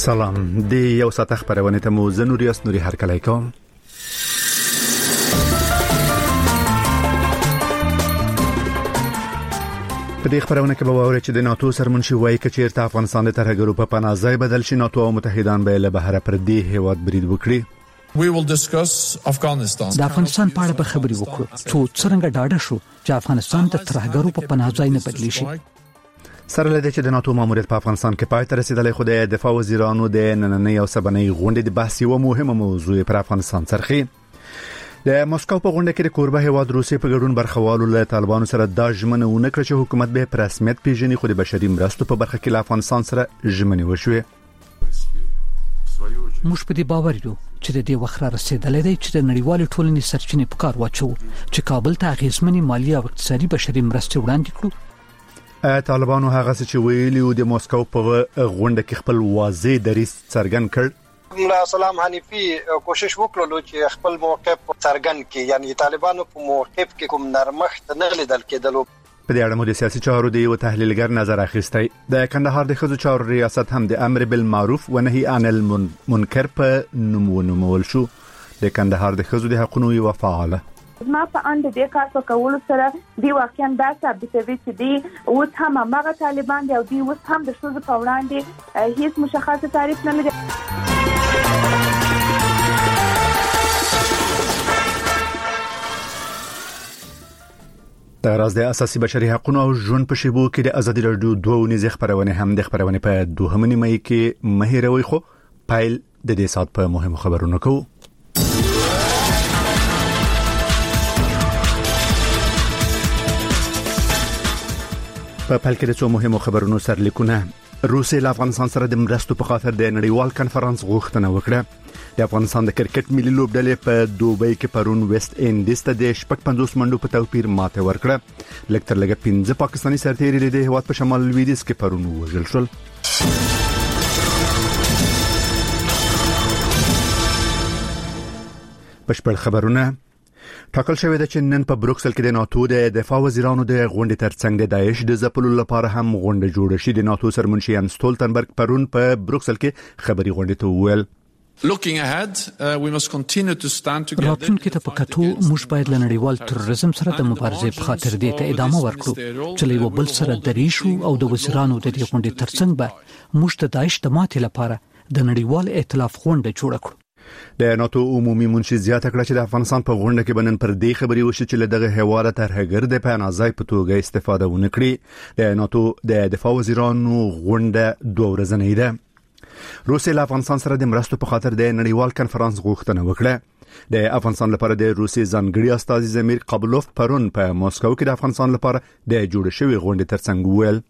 سلام دی یو ساعت خبرونه ته مو زنوریاس نوري هرکلی کوم. په دې خبرونه کې به وایي چې د ناتو سرمنشي وایي چې چیرته افغانستان د ترهګرو په پناه ځای بدل شي، ناتو او متحدان به له بهر پر دې هیواد برید وکړي. We will discuss Afghanistan. د افغانستان په اړه به خبرې وکړو چې څنګه ډاډه شو چې افغانستان د ترهګرو په پناه ځای نه بدلی شي. سره لدې چې د ناتو ماموریت په افغانستان کې پای ته رسیدلی، خو د دفاع وزیرانو د نننۍ او سبنۍ غونډې د بحث یوه مهمه موضوع پر افغانستان څرخي. د مسکو په غونډه کې د کوربه هیواد روسیې په ګډون برخوالو له طالبانو سره دا ژمنه ونه کړه چې حکومت به په رسمیت پیژني، خو د بشري مرستو په برخه کې له افغانستان سره ژمنې وشوې. موږ په دې باور یو چې د دې وخت را رسیدلی دی چې د نړیوالې ټولنې سرچینې په کار واچو چې کابل ته اغېزمنې مالي او اقتصادي بشري مرستې وړاندې کړو. طالبانو هغه څه چې ویلي او د مسکو په غونډه کې خپل واضح دریځ څرګند کړ. ملا سلام حنیفي کوشش وکړلو چې خپل موقف څرګند کړي، یعنی طالبانو په موقف کې کوم نرمښت نه لیدل کېدلو. په دې اړه مو د سیاسي چارو د یو تحلیلګر نظر اخیستی. د کندهار د ښځو چارو ریاست هم د امر بالمعروف و نهي عن المنکر په نوم ونومول شو. د کندهار د ښځو د حقوقو یو فعاله ما په اند د کار په کول سره دی واقعا دا ثابتوي چې دی اوس هم هغه طالبان دی او دی اوس هم د ښځو په وړاندې هیڅ مشخصه تعریف نه لري. د راز د اساسي بشري حقوقو او ژوند په شیبو کې د ازادي رادیو دوه نيزه خبرونه هم د خبرونه په دوهمه نیمه کې مهیروي، خو پایل د دې سات په مهم خبرونه کوو. په پایل کې د څو مهمو خبرونو سرلیکونه. روسیې له افغانستان سره د مرستو په خاطر د نړیوال کنفرانس غوښتنه وکړه. د افغانستان د کرکټ ملي لوبډلې په دوبۍ کې پرون ویسټ انډیز ته د 50 منډو په توپیر ماته ورکړه. لکتر لګه 15 پاکستاني سرتیري د هیواد په شمال لویدیځ کې پرون وژل شول. بشپړ خبرونه. ټاکل شوې ده چې نن په بروکسل کې د ناتو د دفاع وزیرانو د غونډې ترڅنګ د داعش د ځپلو لپاره هم غونډه جوړه شي. د ناتو سرمنشي یانس ستولتنبرګ پرون په بروکسل کې خبري غونډې ته وویل Looking ahead, we must continue to stand together. راتلونکي ته په کتو موږ باید له نړیوال تروریزم سره د مبارزې په خاطر دې ته ادامه ورکړو چې له یو بل سره دریشو او د وزیرانو د دې غونډې ترڅنګ به موږ د داعش د ماتې لپاره د نړیوال ائتلاف غونډه جوړه کړو. د ناتو عمومي منشي زیاته کړه چې د افغانستان په غونډه کې بنن پر دې خبري وشي چې له دغه هیواد ترهګر د پناه ځای په توګه استفاده ونکړي. د ناتو د دفاع وزیرانو غونډه 2 ورځې ده. روسیې له افغانستان سره د مرستو په خاطر د نړیوال کنفرانس غوښتنه وکړه. د افغانستان لپاره د روسیې ځانګړي استازي زمیر قابلوف پرون په مسکو کې د افغانستان لپاره د جوړ شوی غونډې ترڅنګ ویل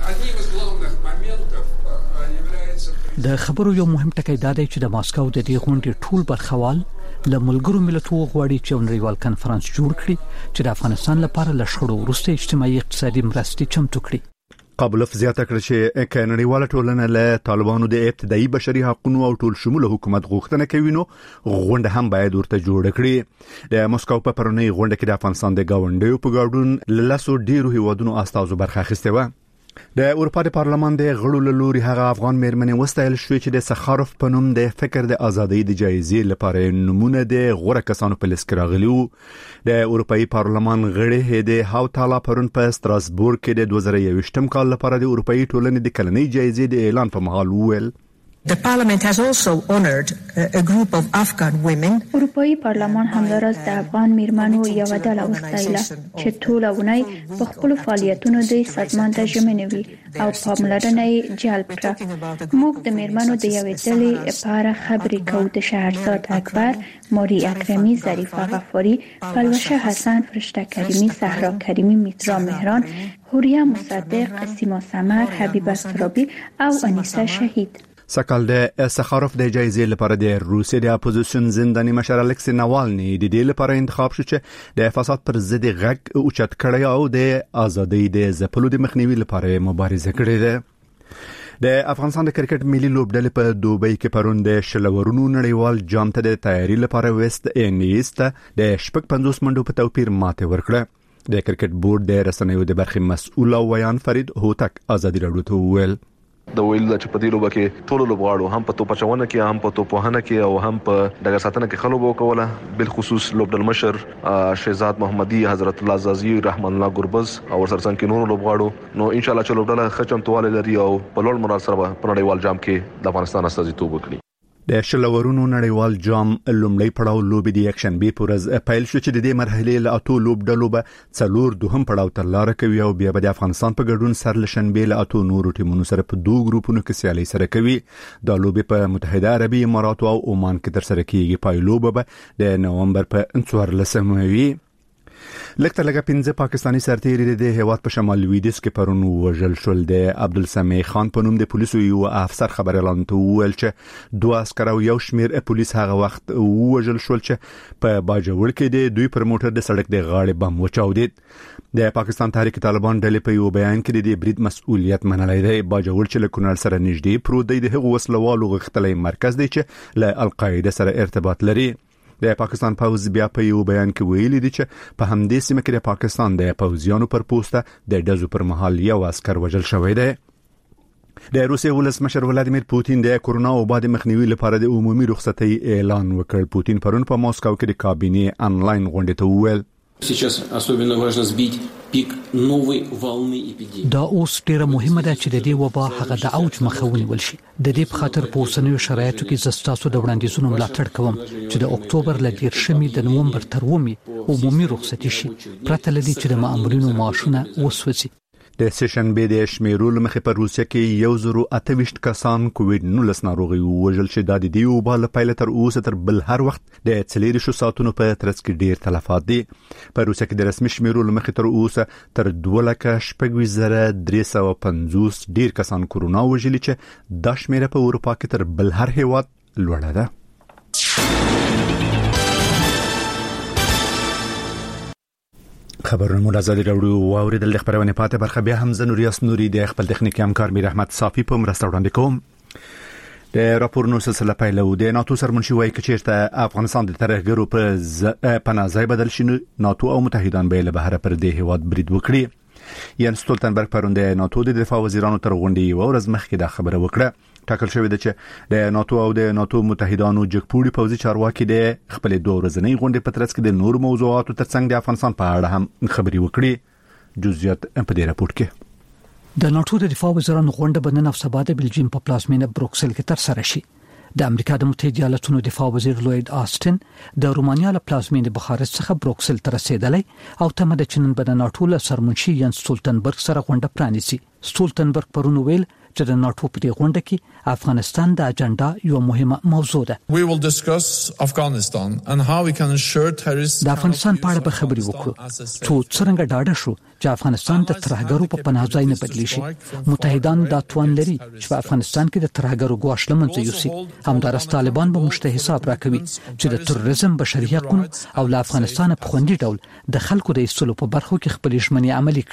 د خبرو یو مهم ټکی دا دی چې د ماسکو د دې غونډې ټول برخوال له ملګرو ملتونو غواړي چې نړیوال کنفرانس جوړ کړي چې د افغانستان لپاره له شخړو وروسته اجتماعي اقتصادي مرستې چمتو کړي. قابلوف زیاته کړ چې نړیواله ټولنه له طالبانو د ابتدایي بشري حقوقو او ټول شموله حکومت غوښتنه کوي، نو غونډه هم باید ورته جوړ کړي. د مسکو په پرونی غونډه کې د افغانستان د گاونډیو په ګډون لاسو ډیرو هیوادونو استازو برخه اخیسته و. د اروپا د پارلمان د غړو له لوري هغه افغان مېرمنې وستایل شوې چې د سخاروف په نوم د فکر د ازادۍ د جایزې لپاره نمونه د غوره کسانو په لیست کې راغلي وو. د اروپאי پارلمان غړي هدي هاوتالا پرون په ستراسبورګ کې د 2021 کال لپاره د اروپאי ټولنې د کلنۍ جایزې د اعلان په مهال وویل The parliament has also honored a group of Afghan women. اروپאי پارلمان همدارس د افغان میرمنو یو ډله وستایله چې ټول اونۍ په خپل فعالیتونو د سازمان ته ژمنې وي او پاملرنه یې جلب کړه. موږ د میرمنو د یو ډلې لپاره خبرې کوو د شهرزاد اکبر، ماری اکرمی، ظریفه غفاری، پلوشه حسن، فرشته کریمی، صحرا کریمی، میترا مهران، حوریه مصدق، سیما سمر، حبیبه سرابی او انیسه شهید. سکال د سخاروف د جایزې لپاره د روسیې د اپوزیشن زنداني مشر الکسی ناوالني د دې لپاره انتخاب شو چې د فساد پر ضد غږ اوچت کړی او د ازادۍ د ځپلو د مخنیوي لپاره مبارزه کړې ده. د افغانستان د کرکټ ملي لوبډلې په دوبۍ کې پرون د شلورونو نړیوال جام ته د تیاری لپاره ویسټ انډیز ته د 50 منډو په توپیر ماته ورکړه. د کرکټ بورډ د رسنیو د برخې مسؤل او ویان فرید هوتک ازادي راډیو ته وویل د ویل چې په دې لوبه کې ټول لوبغاړو هم په توپچونه کې هم په توپوهنه کې او هم په دغه ساتنه کې خلوب وکوله بالخصوص لوبډل مشر شهزاد محمدي حضرت الله زازي رحمان الله ګربز او ورسره څنګه نور لوبغاړو نو ان شاء الله چې لوبډل خچمتواله لري او په لوړ مراد سره په نړیوال جام کې د افغانستان استازیتوب وکړي. د شلورونو نړیوال جام لومړی پړاو لوبې د یکشنبه په ورځ پیل شو چې د دې مرحلې له اتو لوبډلو به څلور دوهم پړاو ته لار کوي او بیا به د افغانستان په ګډون سر له شنبه له اتو نورو ټیمونو سره په دوه ګروپونو کې سیالي سره کوي. د لوبې په متحده عربي امارات او عمان کې تر سره کیږي. پای لوبه به د نومبر په 14 وي. لکه لکه 15 پاکستانی سرتیري د هیواد په شمال لویدیځ کې پرون وژل شول. د عبدالسمیع خان په نوم د پولیسو یو افسر خبر اعلان ویل چې دوه عسكر او یو شمیر پولیس هغه وخت وژل شول چې په باجوړ کې د دوی پر موټر د سړک د غاړې بم وچاودید. د پاکستان تحریک طالبان ډلې په یو بیان کې د برید مسؤلیت منلای دی. باجوړ چې له کونړ سره نږدې پروت دی د هغو وسلوالو غښتلې مرکز دی چې له القاعده سره ارتباط لري. د پاکستان پوز بیا په یو بیان کې ویلي دي چې په همدې سیمه کې د پاکستان د پوځیانو پر پوسټه د ډزو پر مهال یو عسكر وژل شوی دی. د روسیې ولسمشر ولادیمیر پوتین د کورونا وبا د مخنیوي لپاره د عمومي رخصتۍ اعلان وکړ. پوتین پرون په ماسکو کې د کابینې انلاین غونډې ته وویل Сейчас особенно важно сбить пик новой волны эпидемии. دا اوس ډیره مهمه ده چې د دې وبا هغه د اوج مخه ونیول شي. د دې په خاطر په اوسنیو شرایطو کې زستاسو د وړاندیزونو ملاتړ کوم چې د اکتوبر ل 10 د نومبر تر 9 عمومي رخصتي شي پرته لدی چې د مامورینو معاشونه وسوځي. د سیشن به د شمیرول مخې په روسیه کې 128 کسان کووډ-19 ناروغي وژل شي. د دې وبا له پیل تر اوسه تر بل هر وخت د 4 ساعتونو په ترڅ کې ډیر تلفات دي. په روسیه کې د رسمي شمیرول مخې تر اوسه تر 2,350 ډیر کسان کورونا وژلي چې د شمیره په اروپا کې تر بل هر هیواد لوړه ده. خبرونه مولازادي راوړو واوریدل د خبرونه پاتې برخه بیا هم زنوریاس نوري د خپل تخنیکی همکار میر احمد صافي په مرسته وړاندې کوم. د راپورونو سلسله پیلو د ناتو سرمنشي وایي چې چیرته افغانستان د ترهګرو په پناهځای بدل شي ناتو او متحدان به له بهر پر د هیواد برید وکړي. یان سټولتنبرګ پرون د ناتو د دفاع وزیرانو تر غونډې یو ورځ مخکې دا خبره وکړه. ټاکل شوې ده چې د ناتو او د ناتو متحدانو جګپوړي پوځي چارواکي د خپل دوه ورځنۍ غونډې په ترڅ کې د نور موضوعاتو ترڅنګ د افغانستان په اړه هم خبري وکړي. جزئیات په دې راپور کې د ناتو د دفاع وزیرانو غونډه بنن او سبا د بلجیم په پلازمینه بروکسل کې تر سره شي. د امریکا د متحده ایالاتونو دفاع وزیر لوید آستن د رومانیا له پلازمینه بخارست څخه بروکسل ته رسیدلی او تمه د چنن بد ناتو له سرمنشي یان سټولتنبرګ سره غونډه پرانیسي. سټولتنبرګ پرون ویل چې د ناتو په دې غونډه کې افغانستان د اجنډا یو مهمه موضوع ده. We will discuss Afghanistan and how we can ensure terrorists د افغانستان په اړه به خبرې وکړو. څنګه ډاډه شو چې افغانستان د ترهګرو په پناهځای نه بدلی شي. متحدان دا توان لري چې په افغانستان کې د ترهګرو ګواښ لمنځه یوسي. همدارس طالبان به مشته حساب راکوي چې د تروریزم بشري حقوقو او له افغانستان په خوندي ډول د خلکو د ایستلو په برخو کې خپل ژمنې عملي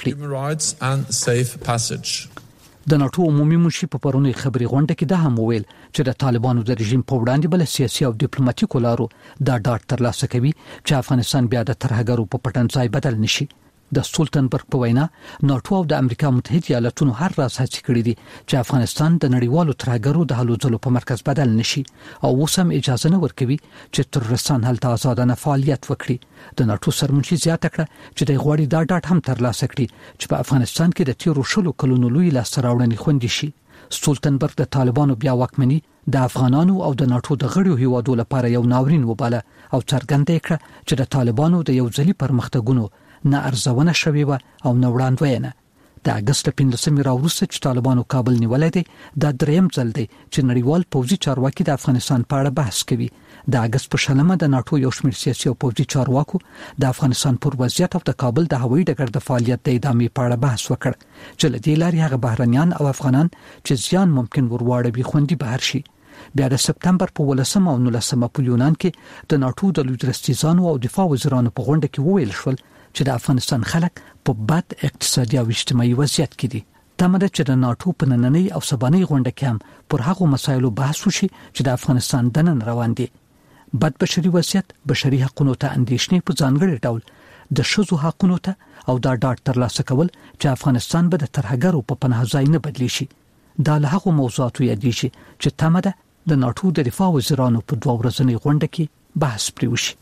کړي. د ناتو عمومي منشي په پرونی خبري غونډه کې دا هم وویل چې د طالبانو د رژیم په وړاندې بل سیاسي او ډیپلوماټیکو لارو دا ډاډ ترلاسه کوي چې افغانستان بیا د ترهګرو په پټنځای بدل نشي. د سټولتنبرګ په وینا ناتو او د امریکا متحده ایالاتونو هر راز هڅې کړې دي چې افغانستان د نړیوالو ترهګرو د هلو ځلو په مرکز بدل نشي او وسم اجازه نه ورکوي چې ترورستان هلته آزادانه فعالیت وکړي. د ناتو سرمنشي زیاته کړه چې د غوړی دا ډاټ هم ترلاسه کړي چې په افغانستان کې د تیرو شلو کلونو لوی لاسراوړنې خوندي شي. سټولتنبرګ د طالبانو بیا واکمني د افغانانو او د ناتو د غړیو هیوادو لپاره یو ناورین وباله او څرګنده کړه چې د طالبانو د یو ځلي پرمختګونو نه ارزونه شوی و او نه وړاندوینه. د اگست 15 راوروسته چې طالبانو کابل نیولای دي دا دریم ځل دی چې نړیوال پوځي چارواکي د افغانستان په اړه بحث کوي. د اگست په شلمه د ناتو یو شمېر سیاسي او پوځي چارواکو د افغانستان پر وضعیت او د کابل د هوایي ډګر د فعالیت د ادامې په اړه بحث وکړ چې له دې لارې هغه بهرنیان او افغانان چې زیان ممکن ورواړوي خوندي بهر شي. بیا د سپتمبر په 18 او 19 په یونان کې د ناتو د لویدرستیزانو او دفاع وزیرانو په غونډه کې وویل شول چې د افغانستان خلک په بد اقتصادي او اجتماعي وضعیت کې دي. تمه ده چې د ناتو په نننۍ او سبانۍ غونډه کې هم پر هغو مسایلو بحث وشي چې د افغانستان دنن روان دي. بد بشري وضعیت، بشري حقوقو ته اندېښنې په ځانګړي ډول د شذو حقوقو ته او دا ډاټ ترلاسه کول چې افغانستان به د ترهګرو په پناهځای نه بدلی شي. دا له هغو موضوعاتو یادېږي چې تمه ده د ناټو د دفاع وزیرانو په 2 ورځنۍ غونډه کې بحث پرې وشي.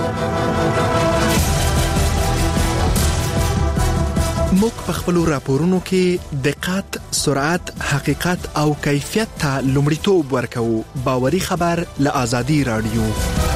موږ په خپل راپورونو کې دقت، سرعت، حقیقت او کیفیت ته لومړیتوب ورکوو. باوري خبر له آزادي رادیو.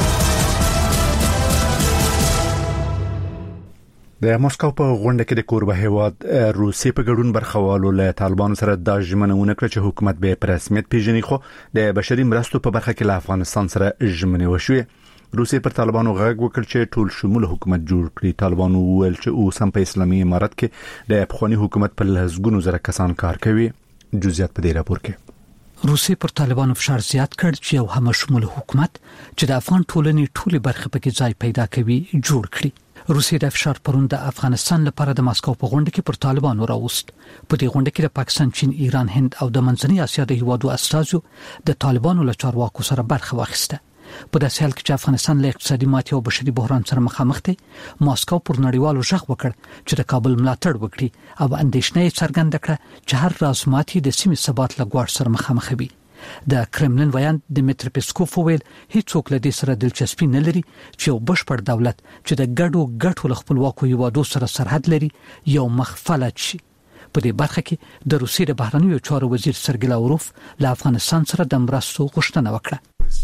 د مسکو په غونډه کې د کوربه هیواد روسیې په ګډون برخوالو له طالبانو سره د ژمنونه کړ چې حکومت به په رسمیت پیژني، خو د بشري مرستو په برخه کې له افغانستان سره ژمنې وشوې. روسیې پر طالبانو غږ وکړ چې ټول شمول حکومت جوړ کړي. طالبانو وویل چې اوس هم په اسلامي امارت کې د افغاني حکومت په لسګونو زره کسان کار کوي. جزئیات په دې راپور کې. روسیې پر طالبانو فشار زیات کړ چې یو همشمول حکومت چې د افغان ټولنې ټولې برخې پکې ځای پیدا کوي جوړ کړي. روسیې د فشار پروند د افغانستان لپاره د مسکو په غونډه کې پر طالبانو راوست. په دې غونډه کې د پاکستان، چین، ایران، هند او د منځنۍ اسیا د هیوادو استازو د طالبانو له چارواکو سره برخه واخیسته. په داسې حال کې چې افغانستان له اقتصادي ماتې او بشري بحران سره مخامخ دی، ماسکو پر نړیوالو ژغ وکړ چې د کابل ملاتړ وکړي او اندېښنه یې څرګنده کړه چې هر راز ماتې د سیمې ثبات له ګواښ سره مخامخ وي. د کرملین ویان دمیتری پیسکوف ویل هیڅوک له دې سره دلچسپي نه لري چې یو بشپړ دولت چې د ګډو خپلواکو هیوادو سره سرحد لري یو مخفلت شي. په دې برخه کې د روسیې د بهرنیو چارو وزیر سرګی لاوروف له افغانستان سره د مرستو غوښتنه وکړه.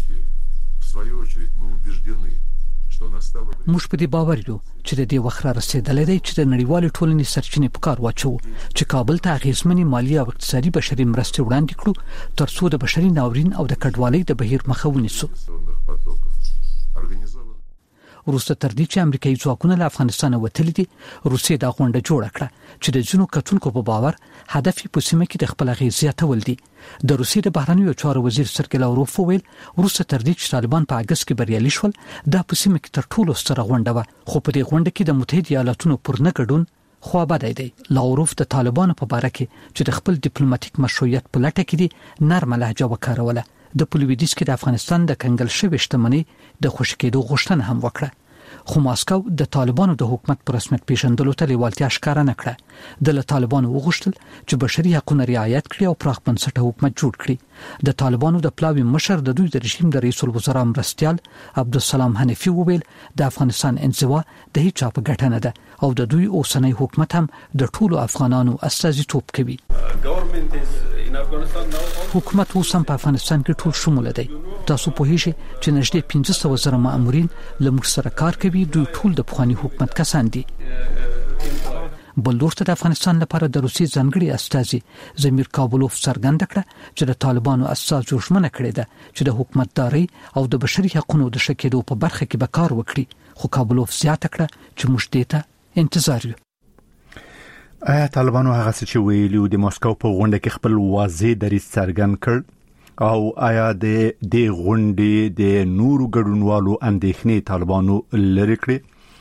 موږ په دې باور یو چې د دې وخت را رسیدلې دی چې د نړیوال ټولنې سرچینې په کار واچو چې کابل ته اغیزمنې مالی او اقتصادي بشري مرستې وړاندې کړو ترڅو د بشري ناورین او د کډوالۍ د بهیر مخه ونیسو. وروسته تر دې چې امریکایي ځواکونه له افغانستان وتلي دي، روسیې دا غونډه جوړه کړه چې د ځینو کتونکو په باور هدف په سیمه کې د خپل اغیز زیاتول دي. د روسیې د بهرنیو چارو وزیر سرګی لاوروف ویل وروسته تر دې چې طالبان په اگست کې بریالي شول، دا په سیمه کې تر ټولو ستره غونډه وه، خو په دې غونډه کې د متحده ایالاتونو پر نه ګډون خو بدای دی. لاوروف د طالبانو په باره کې چې د خپل ډیپلوماټیک مشروعیت په لټه کې دي نرمه لهجه وکاروله. د پولویدیس کې د افغانستان د کنګل شوې شتمنۍ د خوشی کېدو غوښتنه هم وکړه، خو ماسکو د طالبانو د حکومت پر رسمیت پیژندلو ته لیوالتیا ښکاره نه کړه. د طالبانو وغوښتل چې بشري حقوقو رعایت کړي او پراخ بنسټه حکومت جوړ کړي. د طالبانو د پلاوي مشر د دوی د رژیم د رئیس الوزرا مرستیال عبدالسلام حنفي وویل د افغانستان انزوا د هیڅ چا په ګټه نه ده او د دوی اوسنۍ حکومت هم د ټولو افغانانو استازیتوب کوي. حکومت اوس هم په افغانستان کې ټول شمول دی. تاسو په هیڅ چې نږدې 1500 زره مامورین لمر سره کار کوي، دوی ټول د پخوانی حکومت کسان دي. بل لورته د افغانستان لپاره د روسي ځانګړي استازي زمیر کابلوف څرګنده کړه چې د طالبانو اساس جوړمنه کړې ده چې د حکومتداري او د بشري حقوقو د شکېدو په برخه کې به کار وکړي. خو کابلوف زیاته کړه چې موږ دې ته انتظار یو. آیا طالبانو هغه څه چې ویلي د مسکو په غونډه کې خپل واضح دریځ څرګند کړ او آیا د دې غونډې د نورو ګډونوالو اندېښنې طالبانو لري کړې؟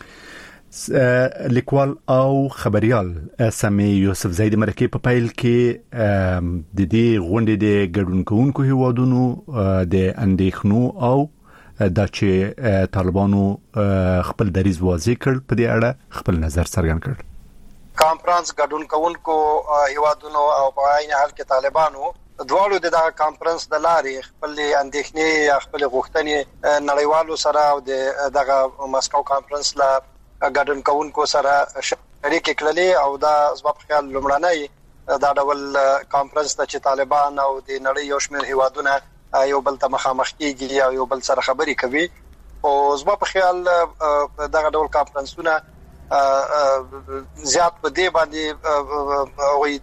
لیکوال او خبريال سامي یوسفزی د مرکې په پیل کې د دې غونډې د ګډون کوونکو هیوادونو د اندېښنو او دا چې طالبانو خپل دریځ واضح کړ په دې اړه خپل نظر څرګند کړ. کانفرنس ګډون کوونکو هیوادونو او په عین حال کې طالبانو دواړو د کانفرنس د لارې خپل اندېښنې خپل غوښتنې نړیوالو سره او د مسکو کانفرنس لا ګډون کوونکو سره شریک کړلې او دا سبب خیال لمړنۍ دا ډول کانفرنس ته چې طالبان او د نړۍ یو شمېر هیوادونه یو بل ته مخامخ کیږي او یو بل سره خبرې کوي او سبب خیال دا ډول کانفرنسونه زیات په دې باندې وي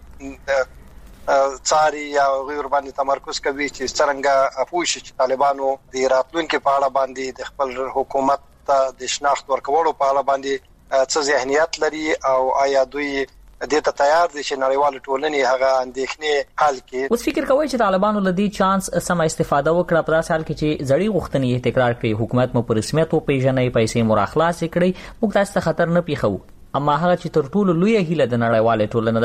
څاري یا غیر باندې تمرکز کوي چې څنګه پوښي چې طالبانو د راتلونکو په اړه باندې د خپل حکومت ته د شناخت ورکولو په اړه باندې څه ذهنیت لري او آیا دوی د ته تیار دي چې نړیوال ټولنې هغه اندېښنې حل کړي. اوس فکر کوي چې طالبانو لدی چانس سم استفاده وکړه په داسې حال کې چې زړی غوښتنې تکرار کړي، حکومت مو پر رسمیت او پیژنې پیسې مراخلاص کړي، موږ تاسو ته خطر نه پیښو. اما هغه چې تر ټولو لوی هیله د نړیوال ټولنې ده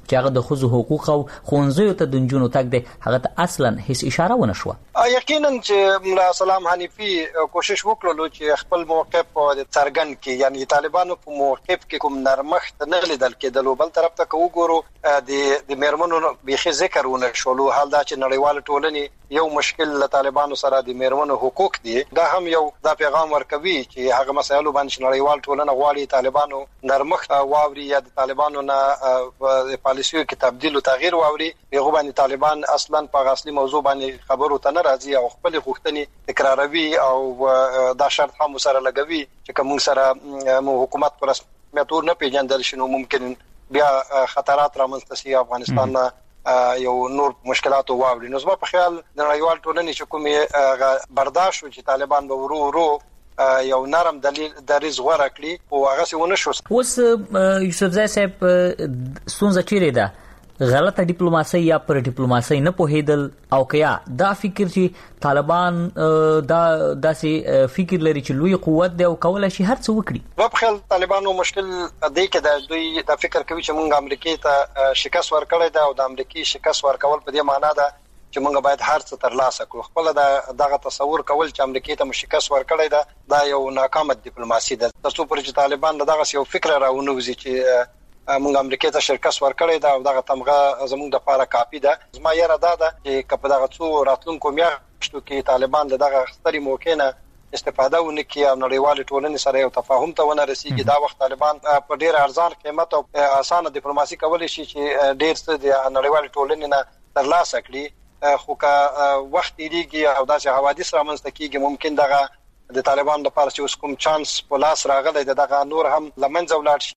چې هغه د ښځو حقوق او ښوونځیو ته د نجونو تګ دی هغه ته اصلا هیڅ اشاره ونه شوه. یقینا چې ملا سلام حنیفي کوشش وکړلو چې خپل موقف د څرګند کړي، یعنی طالبانو په موقف کې کوم نرمښت نه لیدل کېدل. بل طرف ته وګورو د میرمنو بيخي ذکر ونه شولو. حال دا چې نړیوال ټولنې یو مشکل له طالبانو سره د میرمنو حقوق دي، دا هم یو دا پیغام ورکوي چې هغه مسایلو باندې نړیوال ټولنه غواړي طالبانو نرمښت واوري یا د طالبانو نه د پالیسیو کې تبديل او تغییر واوري. هغه باندې طالبان اصلا په اصلي موضوع باندې خبرو ته نه راځي او خپل غوښتنې تکراروي او دا شرط هم سره لګوي چې کوم سره حکومت پر رسمیت نه پیژندل شنو ممکن بیا خطرات رامنځته شي افغانستان یو نور مشکلات واوري. نو زما په خیال د نړیوال ټولنې چې کومه برداشت چې طالبان به ورو یو نرم دریز غوړه کړی او هغه څه ونه شو. اوس یوسفزای صاحب ستونزه چیرې ده؟ غلطه ډیپلوماسي یا پر ډیپلوماسي نه پوهیدل او کیا دا فکر چې طالبان دا داسې فکر لري چې لوی قوت دی او کولای شي هر څه وکړي؟ په خیال طالبانو مشکل دی کې دوی دا فکر کوي چې موږ امریکای ته شکست ورکړی دا او د امریکای شکست ورکول په دې معنی ده چې موږ باید هر څه ترلاسه کړو. خپل دغه تصور کول چې امریکای ته شکست ورکړی دا یو ناکامه ډیپلوماسي ده. تاسو پر چې طالبان دغه یو فکر راونوځي چې موږ امریکای ته شکست ورکړی دا او دغه تمغه زموږ د لپاره کافي ده. زما یاره دا ده چې کله دغه څو راتلونکو میاشتو کې طالبان دغه ستري موقع نه استفاده ونکړي او نړیوال ټولنې سره یو تفاهم ته ونه رسیږي، دا وخت طالبان په ډیر ارزان قیمت او اسانه ډیپلوماسي کولای شي چې ډیر څه د نړیوال ټولنې نه ترلاسه کړي. خو که وخت دیږي او داسې حوادث رامنځته کیږي ممکن دغه د طالبان لپاره چې اوس کوم چانس په لاس راغلی دغه نور هم لمنځه ولاړ شي.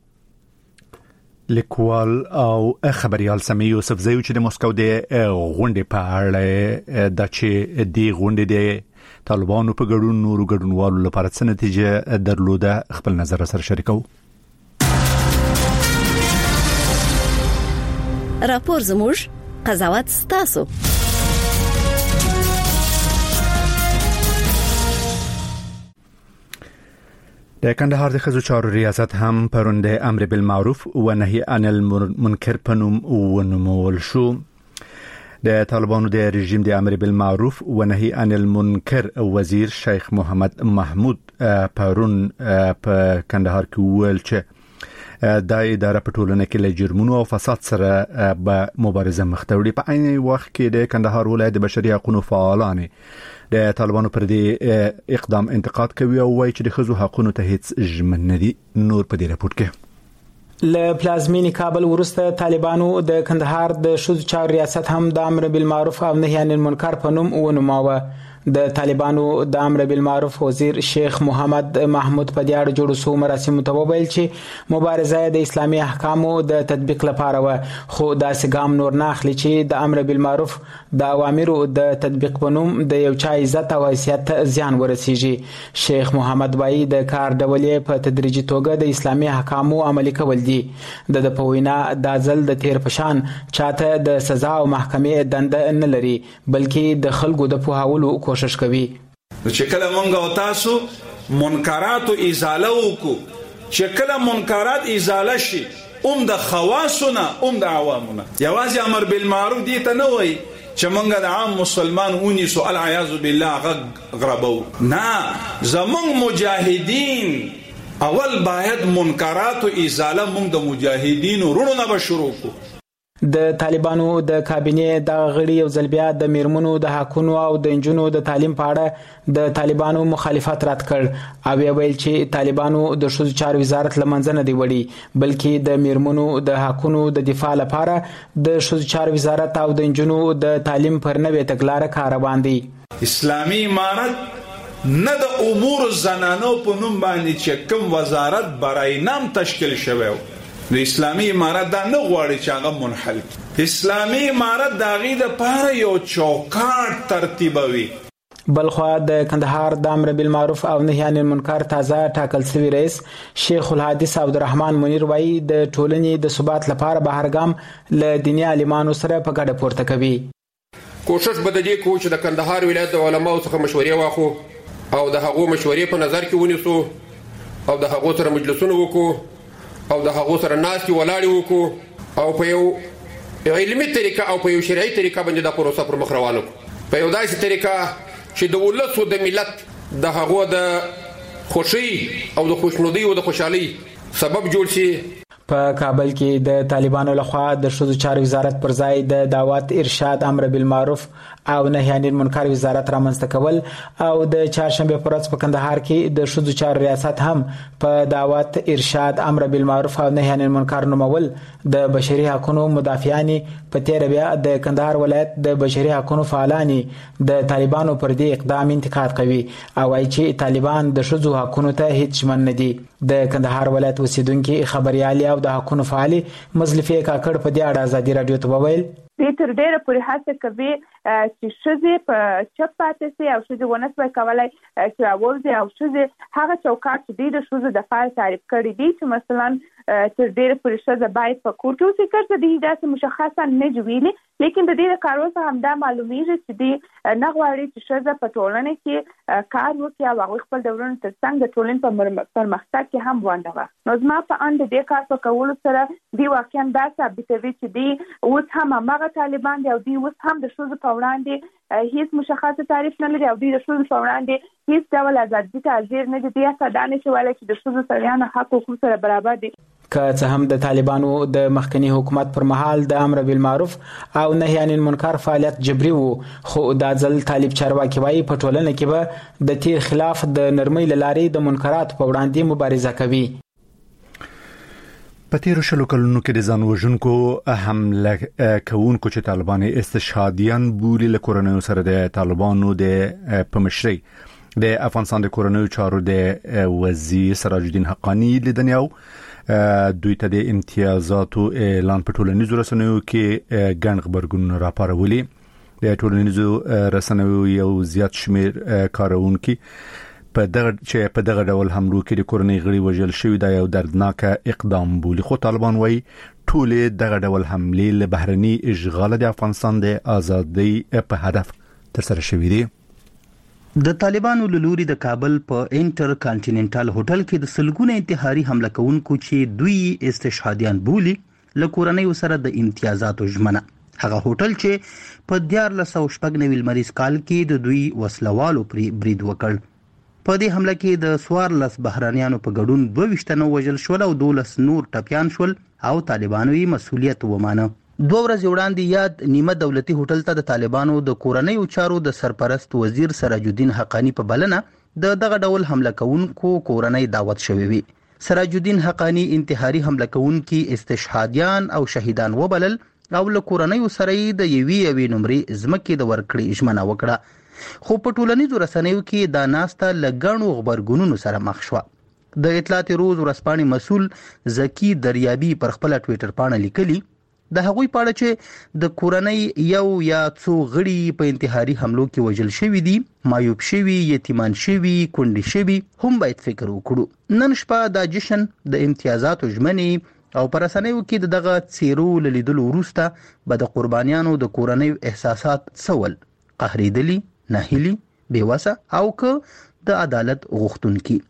لیکوال او خبريال سمي یوسفزای چې د مسکو د غونډې په اړه د چې دی غونډې د طالبانو په ګډون نورو ګډونوالو لپاره څه نتیجه درلوده خپل نظر سره شریکو. راپور زموږ قضاوت ستاسو. د کندهار د ښځو چارو ریاست هم پروند امر بالمعروف و نهي عن المنکر په نوم ونومول شو. د طالبانو د رژیم د امر بالمعروف و نهي عن المنکر وزیر شیخ محمد محمود پرون په کندهار کې ویل چې د اداره په ټولنه کې له جرمونو او فساد سره به مبارزه مخته وړي. په عین وخت کې د کندهار ولایت د بشري حقوقو فعالان د طالبانو پر دې اقدام انتقاد کوي او وایي چې د ښځو حقوقو ته هیڅ ژمن نه دي. نور په دې راپور کې له پلازمینی کابل ورسته طالبانو د کندهار د ښځو چارو ریاست هم د امر بالمعروف او نهي عن المنکر په نوم ونوماوه. د طالبانو د امر بالمعروف وزیر شیخ محمد محمود په دې اړه جوړ شو مراسم متوبل چې مبارزه د اسلامي احکامو د تطبیق لپاره و، خو دا سګام نور نه اخلي چې د امر بالمعروف د اوامرو د تطبیق په نوم د یو چا عزت او حیثیت زیان ورسیږي. شیخ محمد وایي د کار ډولې په تدریجي توګه د اسلامي احکامو عملي کول دي. د پوینا د ځل د تیر پشان چاته د سزا او محکمې دنده نه لري بلکې د خلکو د پوهاولو کوشش کوي. چې کله مونږ او تاسو منکرات او ازاله وکړو، چې کله منکرات ازاله شي د خواصونه د عوامونه، یوازې امر بالمعروف دي ته نه وای چې مونږ د عام مسلمان ونیسو العیاذ بالله غربو. نه، زمونږ مجاهدین اول باید منکرات او ازاله مونږ د مجاهدین ورونو نه شروع کو. د طالبانو د کابینې د غړي یو ځل بیا د میرمنو د حقوقو او د انجونو د تعلیم په اړه د طالبانو مخالفت رد کړ او ویل چې طالبانو د ښځو چارو وزارت لمنځه نه دی وړي بلکې د میرمنو د حقوقو د دفاع لپاره د ښځو چارو وزارت او د انجونو د تعلیم پر نوې تګلارې کار باندې اسلامي امارت نه د امور زنانو په نوم باندې چې کوم وزارت برای نام تشکیل شوی د اسلامي امارت دا نه غواړي چې هغه منحل. اسلامي امارت دا غي د پاره یو چوکاټ ترتیبوي. بلخوا د کندهار د امر بالمعروف او نهي عن المنکر تازه ټاکل شوی رئیس شیخ الحدیث عبدالرحمن منیر وایي د ټولنې د ثبات لپاره به هر ګام له دیني عالمانو سره په ګډه پورته کوي. کوشش به د دې کوو چې د کندهار ولایت د علماو څخه مشورې واخلو او د هغو مشورې په نظر کې ونیسو او د هغو سره مجلسونه وکړو او د هغو سره ناستې ولاړې وکړو او په یو علمي طریقه او په یو شرعي طریقه باندې دا پروسه پر مخ روانه په یو داسې طریقه چې د ولس او د ملت د هغو د خوشي او د خوشنودي او د خوشحالي سبب جوړ شي. په کابل کې د طالبانو لخوا د ښځو چارو وزارت پر ځای د دعوت ارشاد امر بالمعروف او نهي عن المنکر وزارت رامنځته کول او د چهارشنبه پر ورځ په کندهار کې د ښځو چارو ریاست هم په دعوت ارشاد امر بالمعروف او نهي عن المنکر نومول د بشري حقوقو مدافعاني په تیر بیا د کندهار ولایت د بشري حقوقو فعالاني د طالبانو پر دې اقدام انتقاد کوي او وايي چې طالبان د ښځو حقوقو ته هیڅ ژمن نه دي. د کندهار ولایت اوسیدونکو خبريالي او د حقوقو فعالي مزلفي کاکړ په دې اړه ازادي رادیو ته وویل تر ډیره پورې هڅه کوي چې ښځې په چپ پاتې شي او ښځې ونه شوی کولی چې راووځي او ښځې هغه چوکاټ چې د ښځو دپاره تعریف کړي دي چې مثلا تر ډیره پورې ښځه باید په کور کې اوسي که د داسې مشخصا نه دي ویلي لیکن د دې د کارو څخه همدا معلومیږي چې دی نه غواړي چې ښځه په ټولنه کې کار وکړي او هغوی خپل د ورونو تر څنګ د ټولنې په پرمختګ کې هم ونډه واخلي. نو زما په اند د دې کار په کولو سره دوی واقعا دا ثابتوي چې دوی اوس هم هماغه طالبان دي او دوی اوس هم د ښځو په وړاندې هیڅ مشخص تعریف نه لري او دوی د ښځو په وړاندې هیڅ ډول ازادي ته حاضر نه دي. دوی حتی دا نشي ویلی چې د ښځو سړیانو حق حقوق سره برابر دي. که څه هم د طالبانو د مخکنی حکومت پر مهال د امر بالمعروف او نهي عن المنکر فعالیت جبري وو خو دا ځل طالب چارواکي وايي په ټولنه کې به د تیر خلاف د نرمۍ لارې د منکرات په وړاندې مبارزه کوي. په تیرو شلو کلونو کې د ځان وژونکو حمله کوونکو چې طالبان استشهادیان بولي له کورنیو سره د طالبانو د پمشري د افغانستان د کورنیو چارو د وزیر سراج الدین حقانی لیدنیاو دوی ته د امتیازاتو اعلان په ټولنیزو رسنیو کې ګڼ خبرګون راپارولي. د ټولنیزو رسنیو یو زیات شمیر کارونکي په دغه ډول حملو کې د کورنۍ غړي وژل شوی دا یو دردناک اقدام بولي خو طالبان وايي ټول دغه ډول حملې له بهرني اشغال د افغانستان د ازادۍ په هدف ترسره شوې دي. د طالبانو له لوري د کابل په انټر کانټیننټل هوټل کې د سلګونه انتحاري حمله کوونکو چې دوی استشهادیان بولي له کورنۍ سره د امتیازاتو ژمنه هغه هوټل چې په 1499 لمریز کال کې د دوی وسلوالو برید وکړ. په دې حمله کې د 14 بهرانيانو په ګډون 22 تنه وژل شول او 12 نور ټپيان شول او طالبانو یې مسؤلیت ومانه. 2 ورځې وړاندې یاد نیمه دولتي هوټل ته د طالبانو د کورنیو چارو د سرپرست وزیر سراج الدین حقانی په بلنه دغه ډول حمله کوونکو کورنۍ دعوت شوی وي. سراج الدین حقانی انتحاري حمله کوونکي استشهادیان او شهیدان وبلل او له کورنیو سره د یوې نمرې ځمکې د ورکړې ژمنه وکړه خو په ټولنیزو رسنیو کې دا ناسته لګڼو خبرګونونو سره مخ شو. د اطلاعات روز ورځپاڼې مسول زکی دریابی پر خپل ټوئیټر باندې لیکلي د هغوی پاړه چې د کورنۍ یو یا څو غړي په انتحاري حملو کې وژل شوی دي مایوب شوی یتیمان شوی کونډي شوی هم باید فکر وکړو. نن شپه د جشن د امتیازاتو ژمنې او پر رسنیو کې دغه څیرو لیدلو وروسته به د قربانیانو د کورنۍ احساسات سوال قهریدلی ناهیلی بیوسه او که د عدالت غوښتونکي.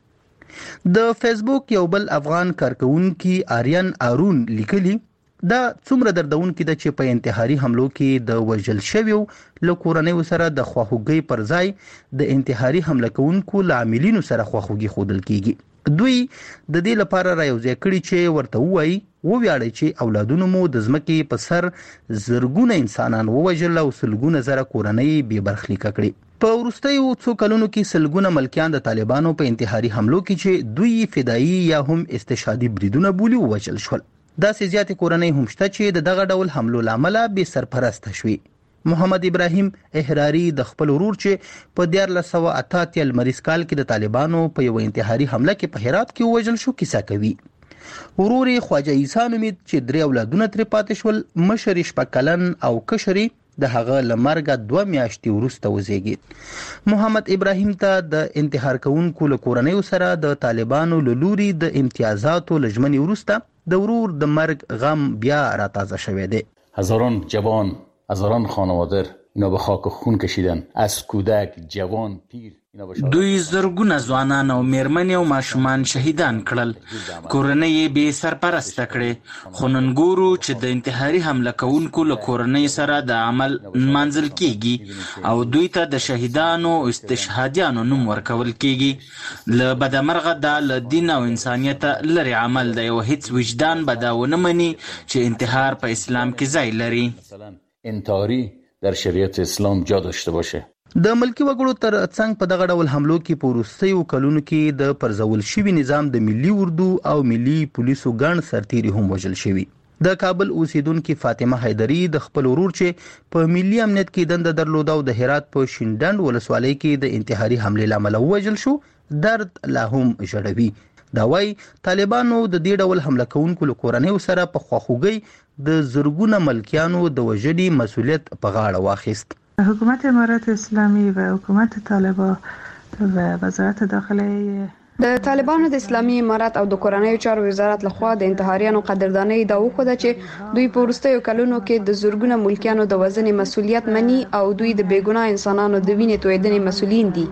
د فیسبوک یو بل افغان کارکونکي آریان ارون لیکلي دا څومره دردونکي ده چې په انتحاري حملو کې د وژل شویو له کورنیو سره د خواخوږۍ پر ځای د انتحاري حمله کوونکو له عاملینو سره خواخوږي ښودل کیږي. دوی د دې لپاره رايوځای کړي چې ورته وایي وویاړي چې اولادونو مو د ځمکې په سر زرګونه انسانان ووژل او سلګونه زره کورنۍ بې برخلیکه کړي. په وروستیو څو کلونو کې سلګونه ملکیان د طالبانو په انتحاري حملو کې چې دوی فدایي یا هم استشهادي بریدونه بولي ووژل شول. دا سيزياتي کورنۍ هم شته چې دغه ډول حملو لامل به سرپرست شوي. محمد ابراهیم احراری د خپل ورور چې په 1488 لمریز کال کې د طالبانو په یو انتحاري حمله کې په هرات کې وژل شو کیسه کوي. ورور خواجه عیسی نومید چې 3 اولادونه ترې پاتې شول، مشر شپږ کلن او کشري د هغه لمرګه 2 میاشتې وروسته وزیږید. محمد ابراهیم ته د انتحار کوونکو له کورنیو سره د طالبانو له لوري د امتیازاتو لژمنې وروسته د ورور د مرګ غم بیا راتازه شوی دی. هزاران جوان، هزاران خانواده اینا به خاک خون کشیدن، از کودک، جوان، پیر. دوی زرګونه ځوانان او میرمنې او ماشومان شهیدان کړل، کورنۍ یې بې سرپرسته کړې، خو نن ګورو چې د انتحاري حمله کوونکو له کورنۍ سره د عمل نمانځل کیږي او دوی ته د شهیدانو او استشهادیانو نوم ورکول کیږي. له بدمرغه دا له دین او انسانیت لري عمل دی او هیڅ وجدان به دا ونه مني چې انتحار په اسلام کې ځای لري. انتحاری در شریعت اسلام جا داشته باشه. د ملکی وګړو تر څنګ په دغه ډول حملو کې په وروستیو کلونو کې د پرځول شوي نظام د ملي اردو او ملي پولیسو ګڼ سرتیري هم وژل شوي. د کابل اوسیدونکو فاطمه حیدری د خپل ورور چې په ملي امنیت کې دنده درلوده او د هرات په شینډنډ ولسوالۍ کې د انتحاري حملې لامل وژل شو درد لا هم ژړوي. دا وايي طالبانو د دې ډول حمله کوونکو له کورنیو سره په خواخوږۍ د زرګونه ملکیانو د وژنې مسؤلیت په غاړه واخیست. حکومت امارات اسلامی و حکومت طالبان و وزارت داخله د طالبانو د اسلامي امارات او د کورنیو چارو وزارت لخوا د انتحاریانو قدردانۍ دا وکړه چې دوی په وروستیو کلونو کې د زرګونه ملکیانو د وژنې مسؤلیت مني او دوی د بیګناه انسانانو د وینې تویدنې مسؤلین دي.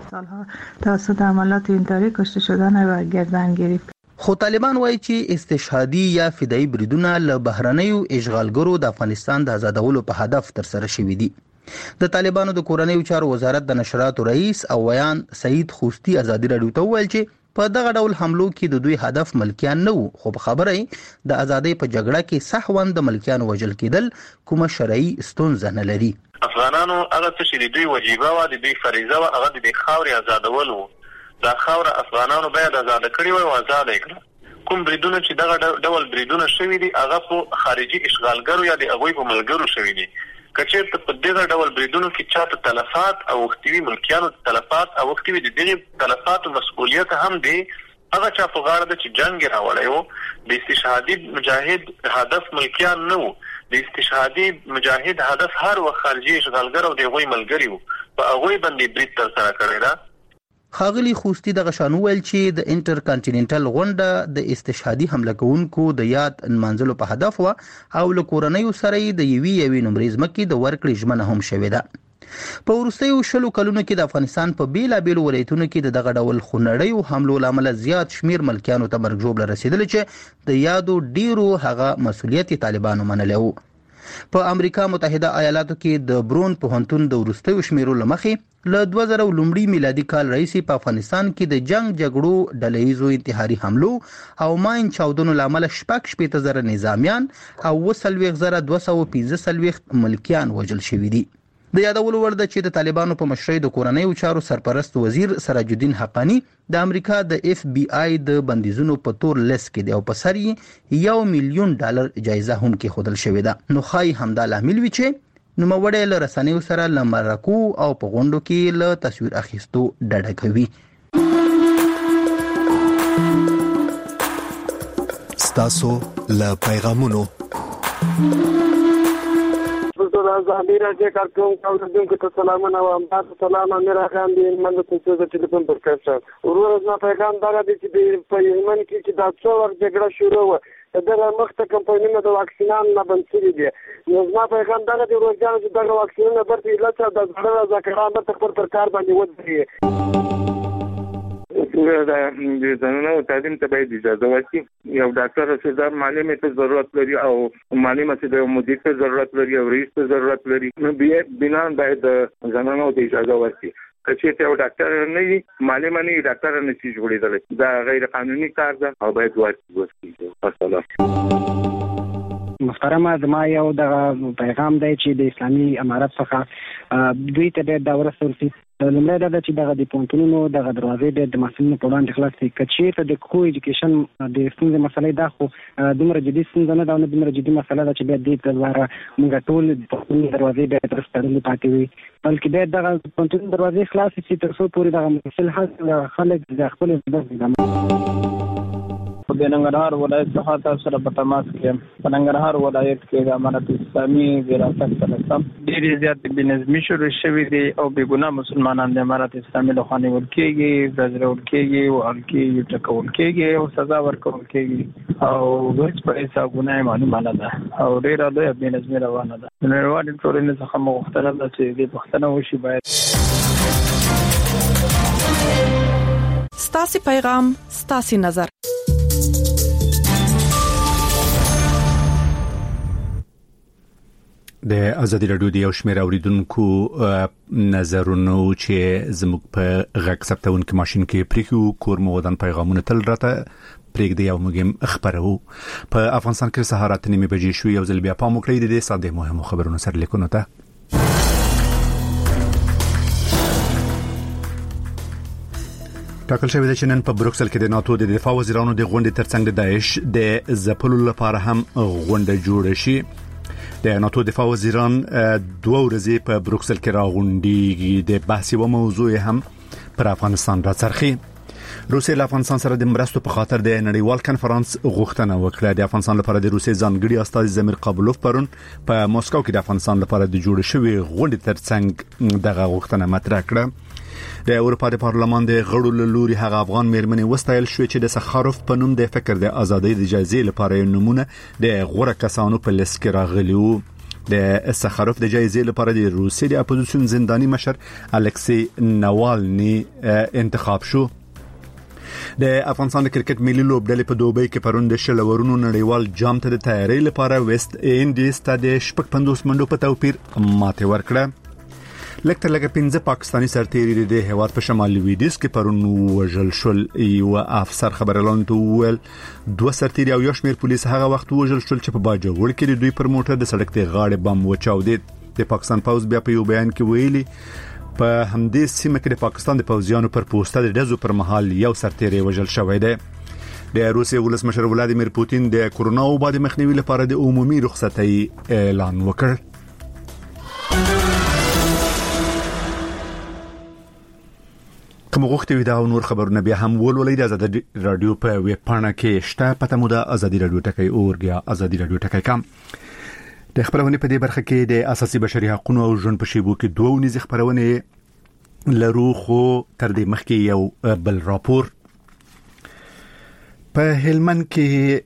توسط عملیات انتحاری کشته شدن و گردنگیری. خو طالبان وایي چې استشهادي یا فدایي بریدونه له بهرنیو اشغالګرو د افغانستان د آزادولو په هدف ترسره شوي دي. د طالبانو د کورنیو چارو وزارت د نشراتو رئیس او ویان سعید خوستی ازادي راډیو ته وویل چې په دغه ډول حملو کې د دوی هدف ملکیان نه وو، خو په خبره د ازادۍ په جګړه کې سحوند د ملکیانو وژل کېدل کومه شرعي ستونزه نه لري. افغانانو هغه څه چې د دوی وجیبه و د دوی فریضه و هغه د خاورې آزادول وو. دا خاوره افغانانو باید آزاد کړي وي او آزاد کړي. کوم بریدونه چې دغه ډول بریدونه شوي دي هغه په خارجي اشغالګرو یا د هغوی په ملګرو شوي دي. کچېرته په دغه ډول بریدونو کې چاته تلفات او وختي ملکیانو تلفات او وختي د دغه تلفات مسؤلیت هم دی هغه چا په غاړه د چې جنگ راوړی وو. د استشهادي مجاهد هدف ملکیان نه وو، د استشهادي مجاهد هدف هر وخت خارجي اشغالګر او د هغوی ملګري وو، په هغوی باندې برید ترسره کړی ده. خاغلی خوستی د غشانو ویل چې د انټر کانټیننټل غونډه د استشهادي حمله کوونکو د یاد نمانځلو په هدف و او له کورنیو سره د یوې نمرې ځمکې د ورکړې ژمنه هم شوې ده. په وروستیو 20 کلونو کې د افغانستان په بیلابیلو ولایتونو کې دغه ډول خونړیو حملو لامل زیات شمیر ملکیانو ته مرګ ژوبله رسیدل چې د یادو ډیرو هغه مسؤلیت طالبانو منلی و. په امریکا متحده ایالاتو کې د برون پوهنتون د وروستیو شمیرو لمخې له 2000 لومړي میلادي کال راهیسې په افغانستان کې د جنگ جګړو ډلهیزو انتحاري حملو او ماین چاودنو لامل 6,000 نظامیان او 2,215 ملکیان وژل شوي دي. د یادولو وړ ده چې د طالبانو په مشرۍ د کورنیو چارو سرپرست وزیر سراج الدین حقانی د امریکا د اف بی آی د بندیزونو په تور لیست کې دی او په سر یې $1 ملیون جایزه هم کې خودل شوې ده. نو خای همدا لامل وی چې نوموړی له رسنیو سره له مرکو او په غونډو کې له تصویر اخیستو ډډه کوي. ستاسو له پیغامونو ظاهر راځي کارکوم اوریدونکو ته سلامونه وایم. تاسو سلام امیر خان دی منځ ته د ټلیفون پر کار ورور زما پیغام دا دی چې په یمن کې چې دا څو ور جګړه شروع و دغه مخته کمپاینونه د واکسینان نه بند شوي دي. نو زما پیغام دا دی ورځان چې دغه واکسینونه برته لته د ځړه ذکران برته پر کار باندې ودرېږي. د زنانو تعلیم ته باید اجازه ورکړي. یو ډاکټر رسیدار معلم ته ضرورت لري او معلم ته مدیر ته ضرورت لري او رئیس ته ضرورت لري. نو بنا باید زنانو ته اجازه ورکړي. چې یو ډاکټر نه وي معلم نه ډاکټر نه شي جوړېدل دا غیر قانوني کار ده او باید ورکړي. السلام محترمه زما یو د پیغام دی چې د اسلامي امارت څخه دوی ته د ورسول شي. لومړی دا چې دغه د پونتونونو دغه دروازې د مسؤلینو په وړاندې خلاص شي. کچې ته د کو ایجوکیشن د ستونزې مسلې دا خو دومره جدي ستونزه نه ده او دومره جدي مسله ده چې بیا دې په لاره موږ ټول د دروازې بیا تر ستړلې پاتې وي، بلکې بیا دغه پونتون دروازې خلاص شي تر څو پورې دغه مسل حل خلک د خپل د ننګرهار ولایت څخه تاسو سره په تماس کې په ننګرهار ولایت کې د امارت اسلامي وراثت سره ډېرې زیاتې بېنظمي شروع شوې دي او بې ګناه مسلمانان د امارت اسلامي لخوا نیول کېږي، ګزرول کېږي، وهل کېږي، ټکول کېږي او سزا ورکول کېږي او هېڅ په هېڅ ګناه معلومه نه ده او ډېره لویه بېنظمي روانه ده. د نړیوالې ټولنې څخه مو غوښتنه ده چې دې پوښتنه وشي باید ستاسو پیغام، ستاسو نظر. د ازادي رادیو د یو شمېر اوریدونکو نظرونو چې زموږ په غږ ثبتونکو ماشين کې پریکو کور مودن پیغامونه تل راته پرېږدي او موږ خبرو په افغانستان کې سهارات نیمه بجې شو. یو ځل بیا پام وکړئ د ساده مهمو خبرونو سره لیکونه ته. ټاکل شوی د چنن په بروکسل کې د ناتو د دفاع وزیرانو د غونډې ترڅنګ د داعش د ځپلو لپاره هم غونډه جوړه شي. د ناتو دفاع وزیران 2 ورځې په بروکسل کې راغونډيږي. د بحث و موضوع هم پر افغانستان راڅرخي. روسیه له افغانستان سره د مرستو په خاطر د نړیوال کنفرانس غوښتنه وکړه. د افغانستان لپاره د روسیې ځانګړي استازي زمیر قابلوف پرون په موسکو کې د افغانستان لپاره د جوړ شوی غونډې ترڅنګ دغه غوښتنه مطرح کړه. د اروپا د پارلمان د غړو له لوري هغه افغان میرمنې وستایل شو چې د سخاروف په نوم د فکر د ازادۍ د جایزې لپاره نمونه د غوړه کسانو په لیست کې راغلي وو. د سخاروف د جایزې لپاره د روسیې د اپوزیسیون زنداني مشر الکسی ناوالني انتخاب شو. د افغانستان د کرکټ ملي لوبډلې په دوبۍ کې پرون د شلورونو نړیوال جام ته د تیاری لپاره ویست انډیز ته د 50 منډو په توپیر ماته ورکړه. لکه لکه 15 پاکستانی سرتیري د هیواد په شمال لویدیځ کې پرون وژل شول. یو افسر خبرلون ته ویل 2 سرتیري او یو شمېر پولیس هغه وخت وژل شول چې په باجوړ کې د دوی پر موټر د سړک د غاړې بم وچاودید. د پاکستان پوز بیا په یو بیان کې ویلي په همدې سیمه کې د پاکستان د پوځیانو پر پوسټه د دزو پر مهال یو سرتیري وژل شوی دی. د روسیې ولسمشر ولادیمیر پوتین د کورونا وبا د مخنیوي لپاره د عمومي رخصتۍ اعلان وکړ. کوم غوښتي وي دا نور خبرونه بیا هم ولولئ د ازادي رادیو په ویب پاڼه کې شته. پته مو د ازادي رادیو ټکی اورګیا ازادي رادیو ټکی کام. د خبرونه په دې برخه کې د اساسي بشري حقوقو او ژوند په شیبو کې 2 ونیزه خبرونه لرو. خو تر دې مخکې یو بل راپور په هلمند کې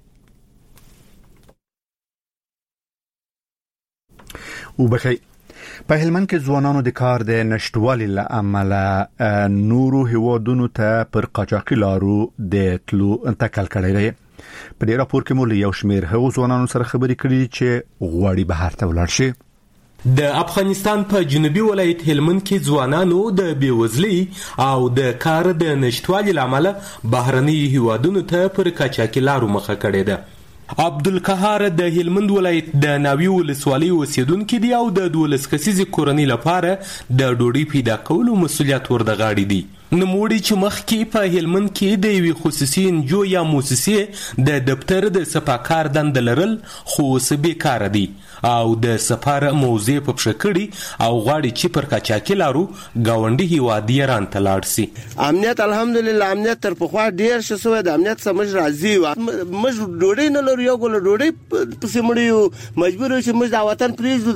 وبخي په هلمند کې ځوانانو د کار د نشټوالي لامل نورو هیوادونو ته پر قاچاقي لارو د تلو انتقال کړی دی. په دې راپور کې مو یو شمېر هغو ځوانانو سره خبرې کړې چې غواړي بهر ته ولاړ شي. د افغانستان په جنوبي ولایت هلمند کې ځوانانو د بیوزلۍ او د کار د نشټوالي لامل بهرني هیوادونو ته پر قاچاقي لارو مخه کړې ده. عبدالقهار د هلمند ولایت د ناوی ولسوالۍ اوسیدونکو دی او د 12 کسیزې کورنۍ لپاره د ډوډۍ پیدا کولو مسولیت ورده غاړي دی. نموړي چې مخکې په هلمند کې د یوې خصوصي انجو یا مؤسسې د دفتر د سپاکار دند لرل خو اوس بیکاره دي او د سفاره موضوع په پښکړی او غواړي چې پر قاچاقي لارو گاونډي هیواد ایران ته لاړ شي. امنیت الحمدلله امنیت تر پخوا ډیر شوی د امنیت سمج راځي موږ ډوډۍ نه لرو یو ګل ډوډۍ پسې مړیو مجبور چې موږ د وطن پریږدو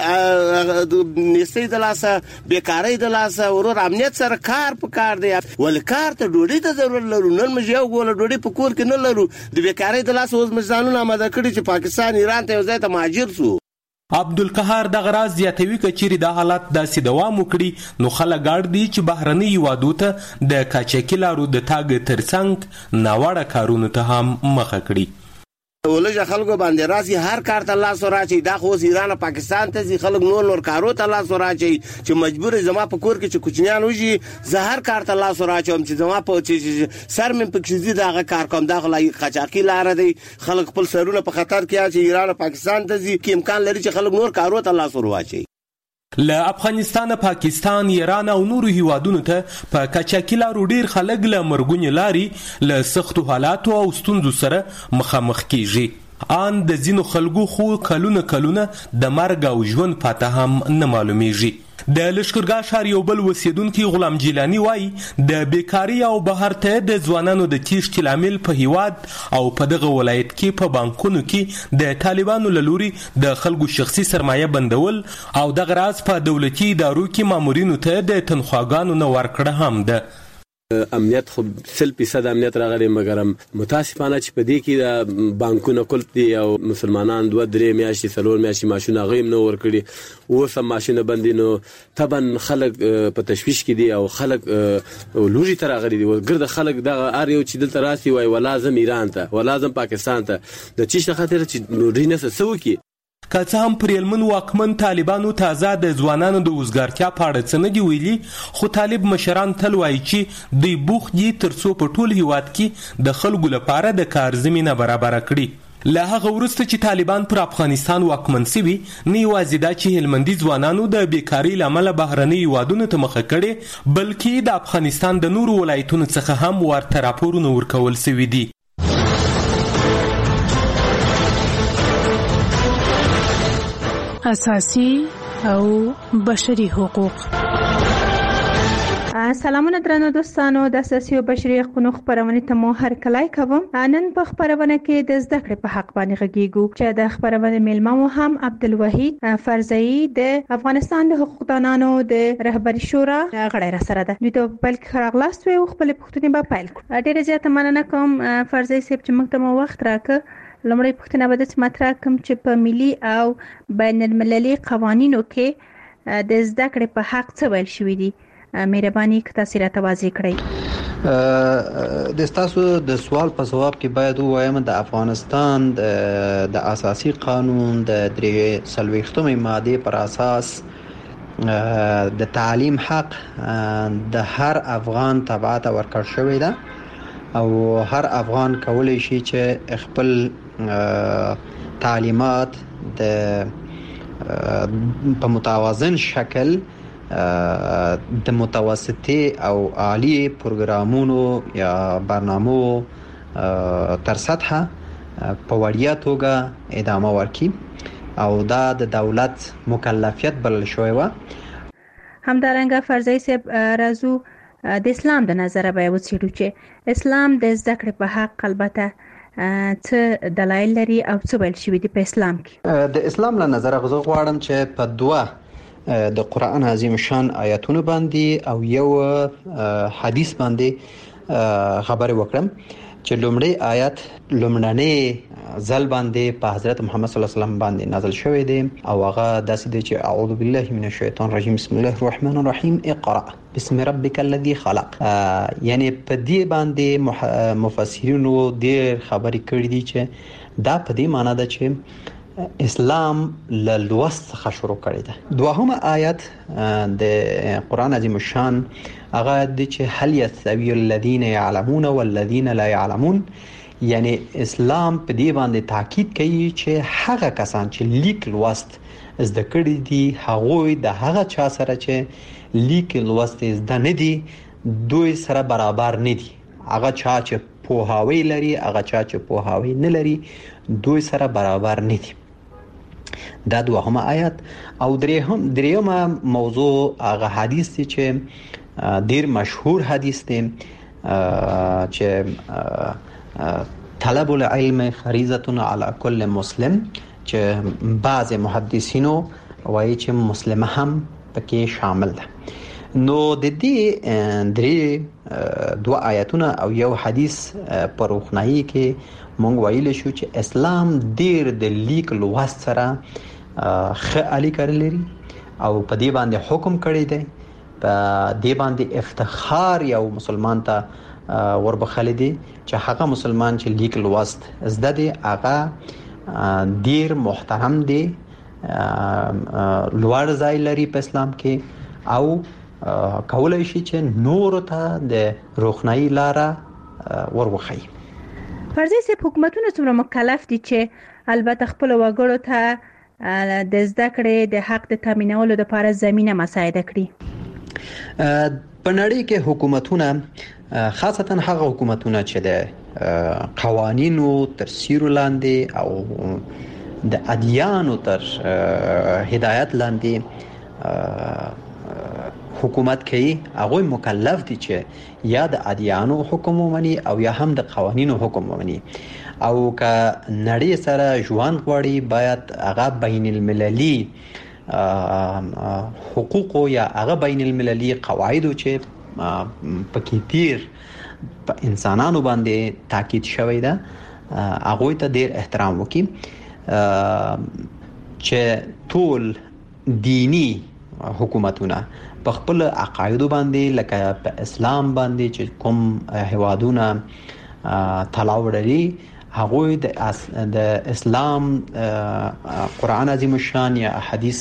د نسې د لاسه بیکاری د لاسه ورور امنیت سره کار په کار دی ول کار ته ډوډۍ ته ضرورت لرو نن موږ یو ګل ډوډۍ په کور کې نه لرو د بیکاری د لاسه اوس موږ ځانونه آماده کړی چې پاکستان ایران ته ځای ته مهاجر شو. عبدالقهار دغه راز زیاتوي کچېری د حالت داسې دوام وکړي نو خلک اړ دي چې بهرني هیوادو ته د قاچاقي لارو د تاګ ترڅنګ ناوړه کارونو ته هم مخه کړي. ولې خلکو باندې راځي هر کار ته لاس ورچي دا خو ایران او پاکستان ته ځي خلک نور کارو ته لاس ورچي چې مجبور زما په کور کې چې کوچنیان وږي زه هر کار ته لاس ورچوم چې زما په چې سر مې پکې زی دا کار کوم دا خلای قاچاقي لار دی خلک خپل سرونه په خطر کې چې ایران او پاکستان ته ځي کې امکان لري چې خلک نور کارو ته لاس ورواچي. له افغانستان پاکستان ایران او نورو هیوادونو ته په قاچاقي لارو ډیر خلک له مرګونی لاري له سختو حالاتو او ستونزو سره مخامخ کیږي. ان د زینو خلکو خو کلونه د مرګ او ژوند پاته هم نه معلومیږي. د لشکرګاه ښار یو بل اوسیدونکي غلام جیلانی وایي د بیکاری او بهر ته د ځوانانو د تیښتې لامل په هیواد او په دغه ولایت کې په بانکونو کې د طالبانو له لوري د خلکو شخصي سرمایه بندول او دغه راز په دولتي ادارو کې مامورینو ته د تنخواګانو نه ورکړه هم ده. امنیت خو 100% امنیت راغلی مګرم متاسفانه چې په دې کې د بانکونو کول دي او مسلمانان 2-3 میاشتې 4 میاشتې ماشونه غیم نو ور کړی او سم ماشونه باندې نو طبعا خلک په تشویش کې دي او خلک لوجي تر غړي دي ګرد خلک د ار یو چې دلته راسي وای ولازم ایران ته ولازم پاکستان ته د چیش خاطر چې نوري نه سوي کی که څه هم پرېلمن واکمن طالبانو تازه د ځوانانو د وزګارتیا په اړه څه نه دي ویلي خو طالب مشران تل وایي چې دوی بوخت دي تر څو په ټول هیواد کې د خلکو لپاره د کار زمینه برابره کړي له هغه وروسته چې طالبان پر افغانستان واکمن شوي نه یوازې دا چې هلمندي ځوانانو د بیکارۍ له امله بهرني هیوادونو ته مخه کړې بلکې د افغانستان د نورو ولایتونو څخه هم ورته راپورونه ورکول شوي دي. اساسي او بشري حقوق. سلامونه درنو دوستانو د اساسي او بشري حقوقو خبرونه ته مو هر کله کوم. نن په خبرونه کې د زده کړې په حق باندې غږیږو چې د خبرونه میلمه مو هم عبدالوحید فرزئی د افغانستان د حقوقدانانو د رهبری شورا غړی را سره ده. دوی ته بلکې خراغلاست وي خپل پوښتنې به پیل کړو. ډیره زیاته مننه کوم فرزئی صاحب چې موږ ته مو وخت راکړ. لومړی پوښتنه به د مطرح کوم چې په ملي او بین المللي قوانینو کې د زده کړې په حق څه ویل شوی دي. مهرباني که تاسو راته واضح کړئ. د تاسو د سوال په جواب کې باید وایم د افغانستان د اساسي قانون د 43 ماده پر اساس د تعلیم حق د هر افغان تبعات ورکړ شوی ده او هر افغان کولی شي چې خپل تعلیمات په متوازن شکل د متوسطي او عالی پروګرامونو یا برنامو تر سطحه په وړیا توګه ادامه ورکړي او دا د دولت مکلفیت بلل شوی و. همدارنګه فرزئی صاحب راځو د اسلام د نظره به وڅېړو چې اسلام د زده کړې په حق البته څه دلایل لري او څه ویل شوي دي په اسلام کې. د اسلام له نظره زه غواړم چې په دوه د قرآن عظیم شان آیاتونو باندې او یو حدیث باندې خبرې وکړم چې لومړی آیات لومړنی ځل باندې په حضرت محمد صلی الله علیه وسلم باندې نازل شوی دی او هغه داسې دی چې اعوذ بالله من الشیطان الرجیم بسم الله الرحمن الرحیم اقرأ بسم ربک الذی خلق. یعنی په دې باندې مفسرینو ډېر خبرې کړې دي چې دا په دې معنی ده چې اسلام له لوست څخه شروع کړی ده. دوهمه آیت د قرآن عظیم شان هغه د چې هل یستوی الذین یعلمون والذین لا یعلمون، یعنی اسلام په دې باندې تاکید کوي چې هغه کسان چې لیک لوست زده کړي دي هغوی د هغه چا سره چې لیک لوست زده نه دي دوی سره برابر نه دي. هغه چا چې پوهاوی لري هغه چا چې پوهاوی نه لري دوی سره برابر نه دي. دا دوهمه آیت. او دریمه موضوع هغه حدیث دی چې ډیر مشهور حدیث دی چې طلب العلم فریضه علی کل مسلم، چې بعض محدثینو وایي چې مسلمان هم پکې شامل ده. نو د دې درې دوه آیاتونه او یو حدیث پر روښنايي کې مونږ ویل شو چې اسلام ډیر د لیک لوست سره ښه اړیکه لري او په دې باندې حکم کړی دی. په دې باندې افتخار یو مسلمان ته وربخل دي چې هغه مسلمان چې لیک لوست زده دی هغه ډیر محترم دی، لوړ ځای لري په اسلام کې او کولای شي چې نور ته د روښنايي لاره وروخی. فرضي سي حکومتونه څومره مکلف دي چې البته خپل وګړو ته د زده کړې د حق د تامینولو لپاره زمينه مساعده کړي. په نړۍ کې حکومتونه خاصتا هغه حکومتونه چې د قوانینو تر سیوري لاندې او د ادیانو تر هدایت لاندې حکومت کوي هغه مکلف دي چې یا د ادیانو حکم ومني او یا هم د قوانینو حکم ومني او که نړۍ سره ژوند غواړي باید هغه بین المللي حقوق یا هغه بین المللي قواعد چې پکې تیر په انسانانو باندې تاکید شوی ده هغه ته ډیر احترام وکړي چې ټول دینی حکومتونه په خپل عقاید باندې لکه په اسلام باندې چې کوم هوادونه تلاو لري هغه د اسلام قرآن عظیم الشان یا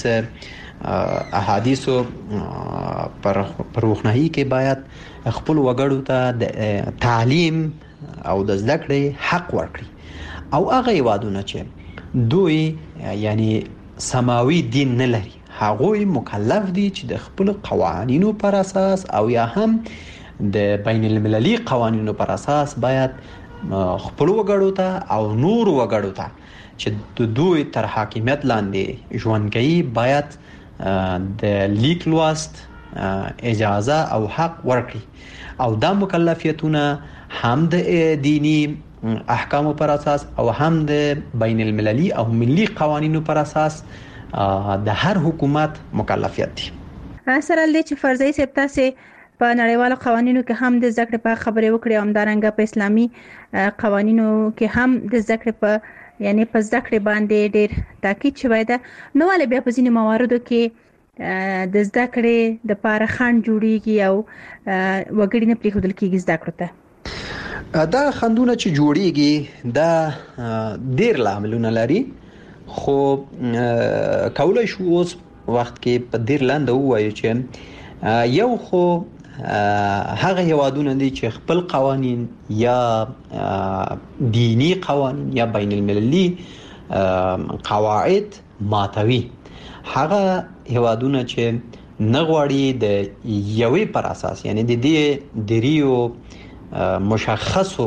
احادیثو پر روښنايي کې باید خپل وګړو ته د تعلیم او د زده کړې حق ورکړي او هغه هوادونه چې دوی یعنی سماوي دین نه لري هغه مکلف دي چې د خپل قوانینو پر اساس او یا هم د بین المللي قوانینو پر اساس باید خپل وګړو ته او نور وګړو ته چې دوی تر حاکمیت لاندې ژوند کوي باید د لیک لوست اجازه او حق ورکړي او دا مکلفیتونه هم د دینی احکام پر اساس او هم د بین المللي او ملي قوانینو پر اساس د هر حکومت مکلفیت دي. سره لدې چې فرضي سپتا سي په نړیوالو قوانینو کې هم د ذکر په خبرې وکړي او همدارنګه په اسلامي قوانینو کې هم د ذکر په یعنی په ذکر باندې ډېر تاکید شوی ده نو ولې بیا په ځینې مواردو کې د ذکر د پاره خنډ جوړیږي او وګړي نه پریښودل کېږي ذکر ته دا خندونه چې جوړیږي دا ډېر لاملونه لري خو کولای شو اوس وخت کې په ډېر لاندې وایو چې یو خو هغه هوادونه دي چې خپل قوانين یا دینی قوانين یا بین المللي قواعد ماتوي هغه هوادونه چې نغواړي د یوې پر اساس یعنی د دې دریو مشخصو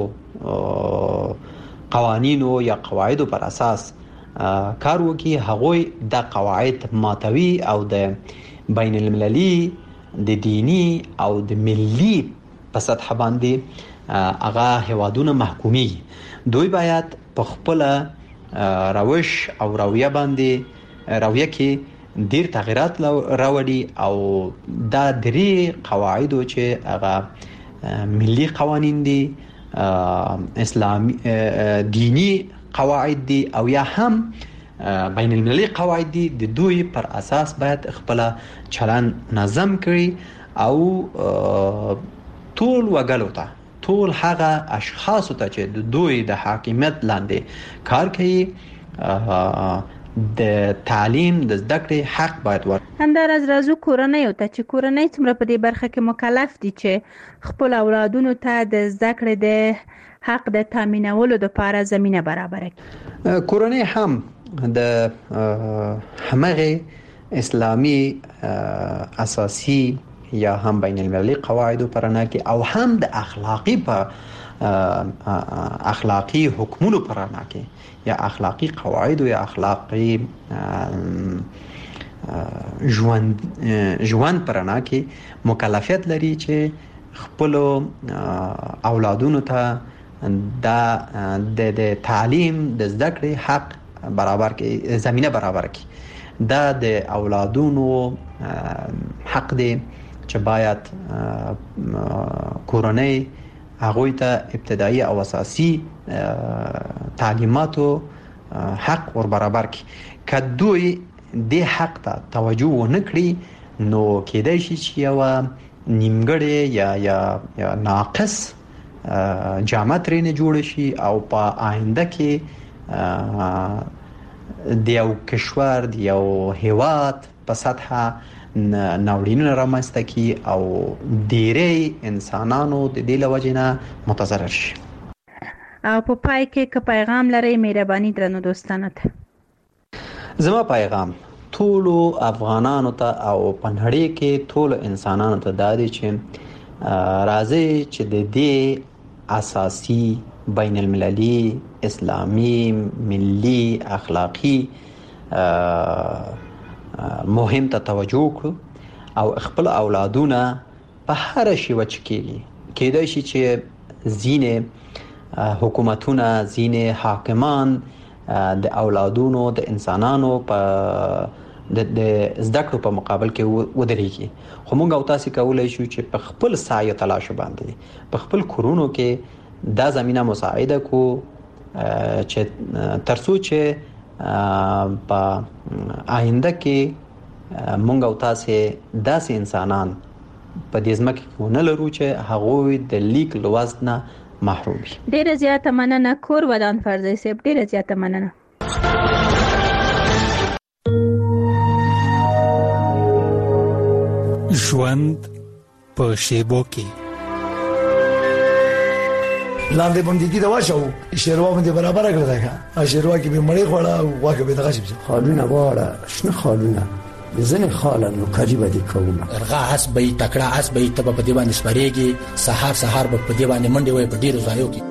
قوانینو یا قواعدو پر اساس کار وکړي هغه د قواعد ماتوي او د بین المللي د دینی او د ملي په سطح باندې هغه هوادونه محکومي دوی باید په خپل روش او رویه باندې رویه کې ډیر تغیرات راوړي او دا درې قواعدو چې هغه ملي قوانین دي اسلامي دینی قواعد دي او یا هم بین المللي قواعد دي د دوی پر اساس باید خپل چلن نظم کړي او ټول وګړو ته ټول هغه اشخاص ته چې د دوی د حاکمیت لاندې کار کوي د تعلیم د زده کړې حق باید ورکړي همدارز راځو کورنۍ ته چې کورنۍ څومره په دې برخه کې مکلف دي چې خپل اولادونو ته د زده کړې د حق د تامینولو لپاره زمينه برابر کړي کورنۍ هم د همغه اسلامي اساسي یا هم بین المللي قواعدو پرنا کې او هم د اخلاقی حکمونو پرنا کې یا اخلاقی قواعد یا اخلاقی ژوند پرنا کې مکلفیت لري چې خپل اولادونو ته د تعلیم د زده کړې حق برابر کې زمينه برابر کې دا د اولادونو حق دی چې باید کورنۍ هغه ته ابتدایي او اساسي تعلیماتو حق ور برابر کی کدوې د حق ته توجه ونکړي نو کېدای شي چې یو نیمګړی یا ناقص جامه ترې جوړ شي او په آینده کې د یو کشور د یو هیواد په سطح ناورینونه رامنځته کی او ډېری انسانانو د دې لوجنه متضرر شي او په پای کې پیغام لري مهرباني درنو دوستانو ته زما پیغام ټول افغانانو ته او په نړۍ کې ټول انسانانو ته دا دی چې راځي چې د دې اساسي بین المللي اسلامي ملي اخلاقی مهم ته توجه وکړو او خپل اولادونه په هر شي وچکیږي کېدای شي چې زینه حکومتونه زینه حاکمان د اولادونو د انسانانو په د زده کړو په مقابل کې ودرېږي. خو موږ او تاسو کولای شو چې په خپل سعی تلاش باندې په خپل کورونو کې دا زمينه مساعده کو چې ترڅو چې په آینده کې موږ او تاسو داسې انسانان په دې ځمکه کې ونه لرو چې هغوی د لیک لوست نه محروم وي. ډیره زیاته مننه کور ودان فرزي صاحب، ډیره زیاته مننه. ژوند په شیبو کې لاندې باندې کې دا واشو شیروا باندې برابر کړل دا شیروا کې به مړې خوړه او واکه به دغه شي خالونه واړه شنه خالونه ځنه خالونه قریبه دي کومه ارغا حسبې تکړه حسبې ته په دیوان سپریږي سحر په دیوان منډي وي په ډیرو ځایو کې.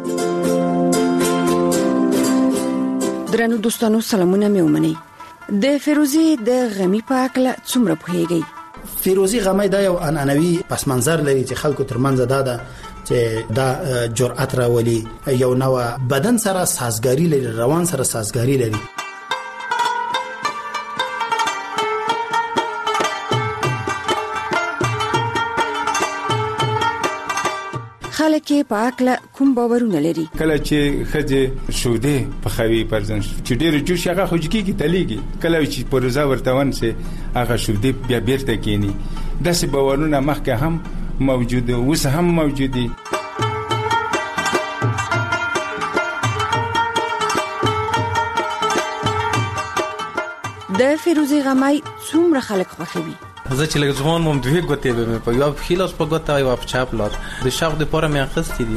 درنو دوستانو سلامونه مې ومني. د فیروزي د غمی په اکل څومره پوهیږي؟ فیروزي غمی دا یو انانوي پس منظر لري چې خلکو ترمنځ دا چې دا جرأت راولي، یو نوع بدن سره سازګاری لري، روان سره سازګاری لري. خلک په اکل کوم باورونه لري؟ کله چې خځه شوده په خوي پرځن چې ډېر جوش هغه خوځکی کی تلېږي، کله چې پروزا ورتهون سي هغه شوده بیا بیرته کینی. داسې باورونه مخکې هم موجود اوس هم موجودي. د فیروزي غمی څومره خلک خوښوي؟ زه چې لږ ځوان وم دوه ګوتې به په یو خلاص په ګوته او په چاپ لاس د شاو د پوره مې اخستې دي.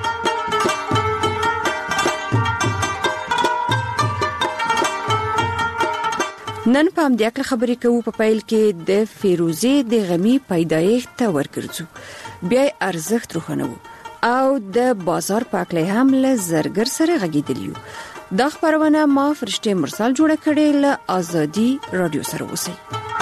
نن په دې اړه خبرې کوو. په پیل کې د فیروزي د غمی پیدایښت ته ورګرځو، بیا ارزښت روښانو او د بازار په اړه هم له زرګر سره غږیدلیو. دا خبرونه ما فرشته مرسل جوړه کړې له ازادي رادیو سره اوسئ.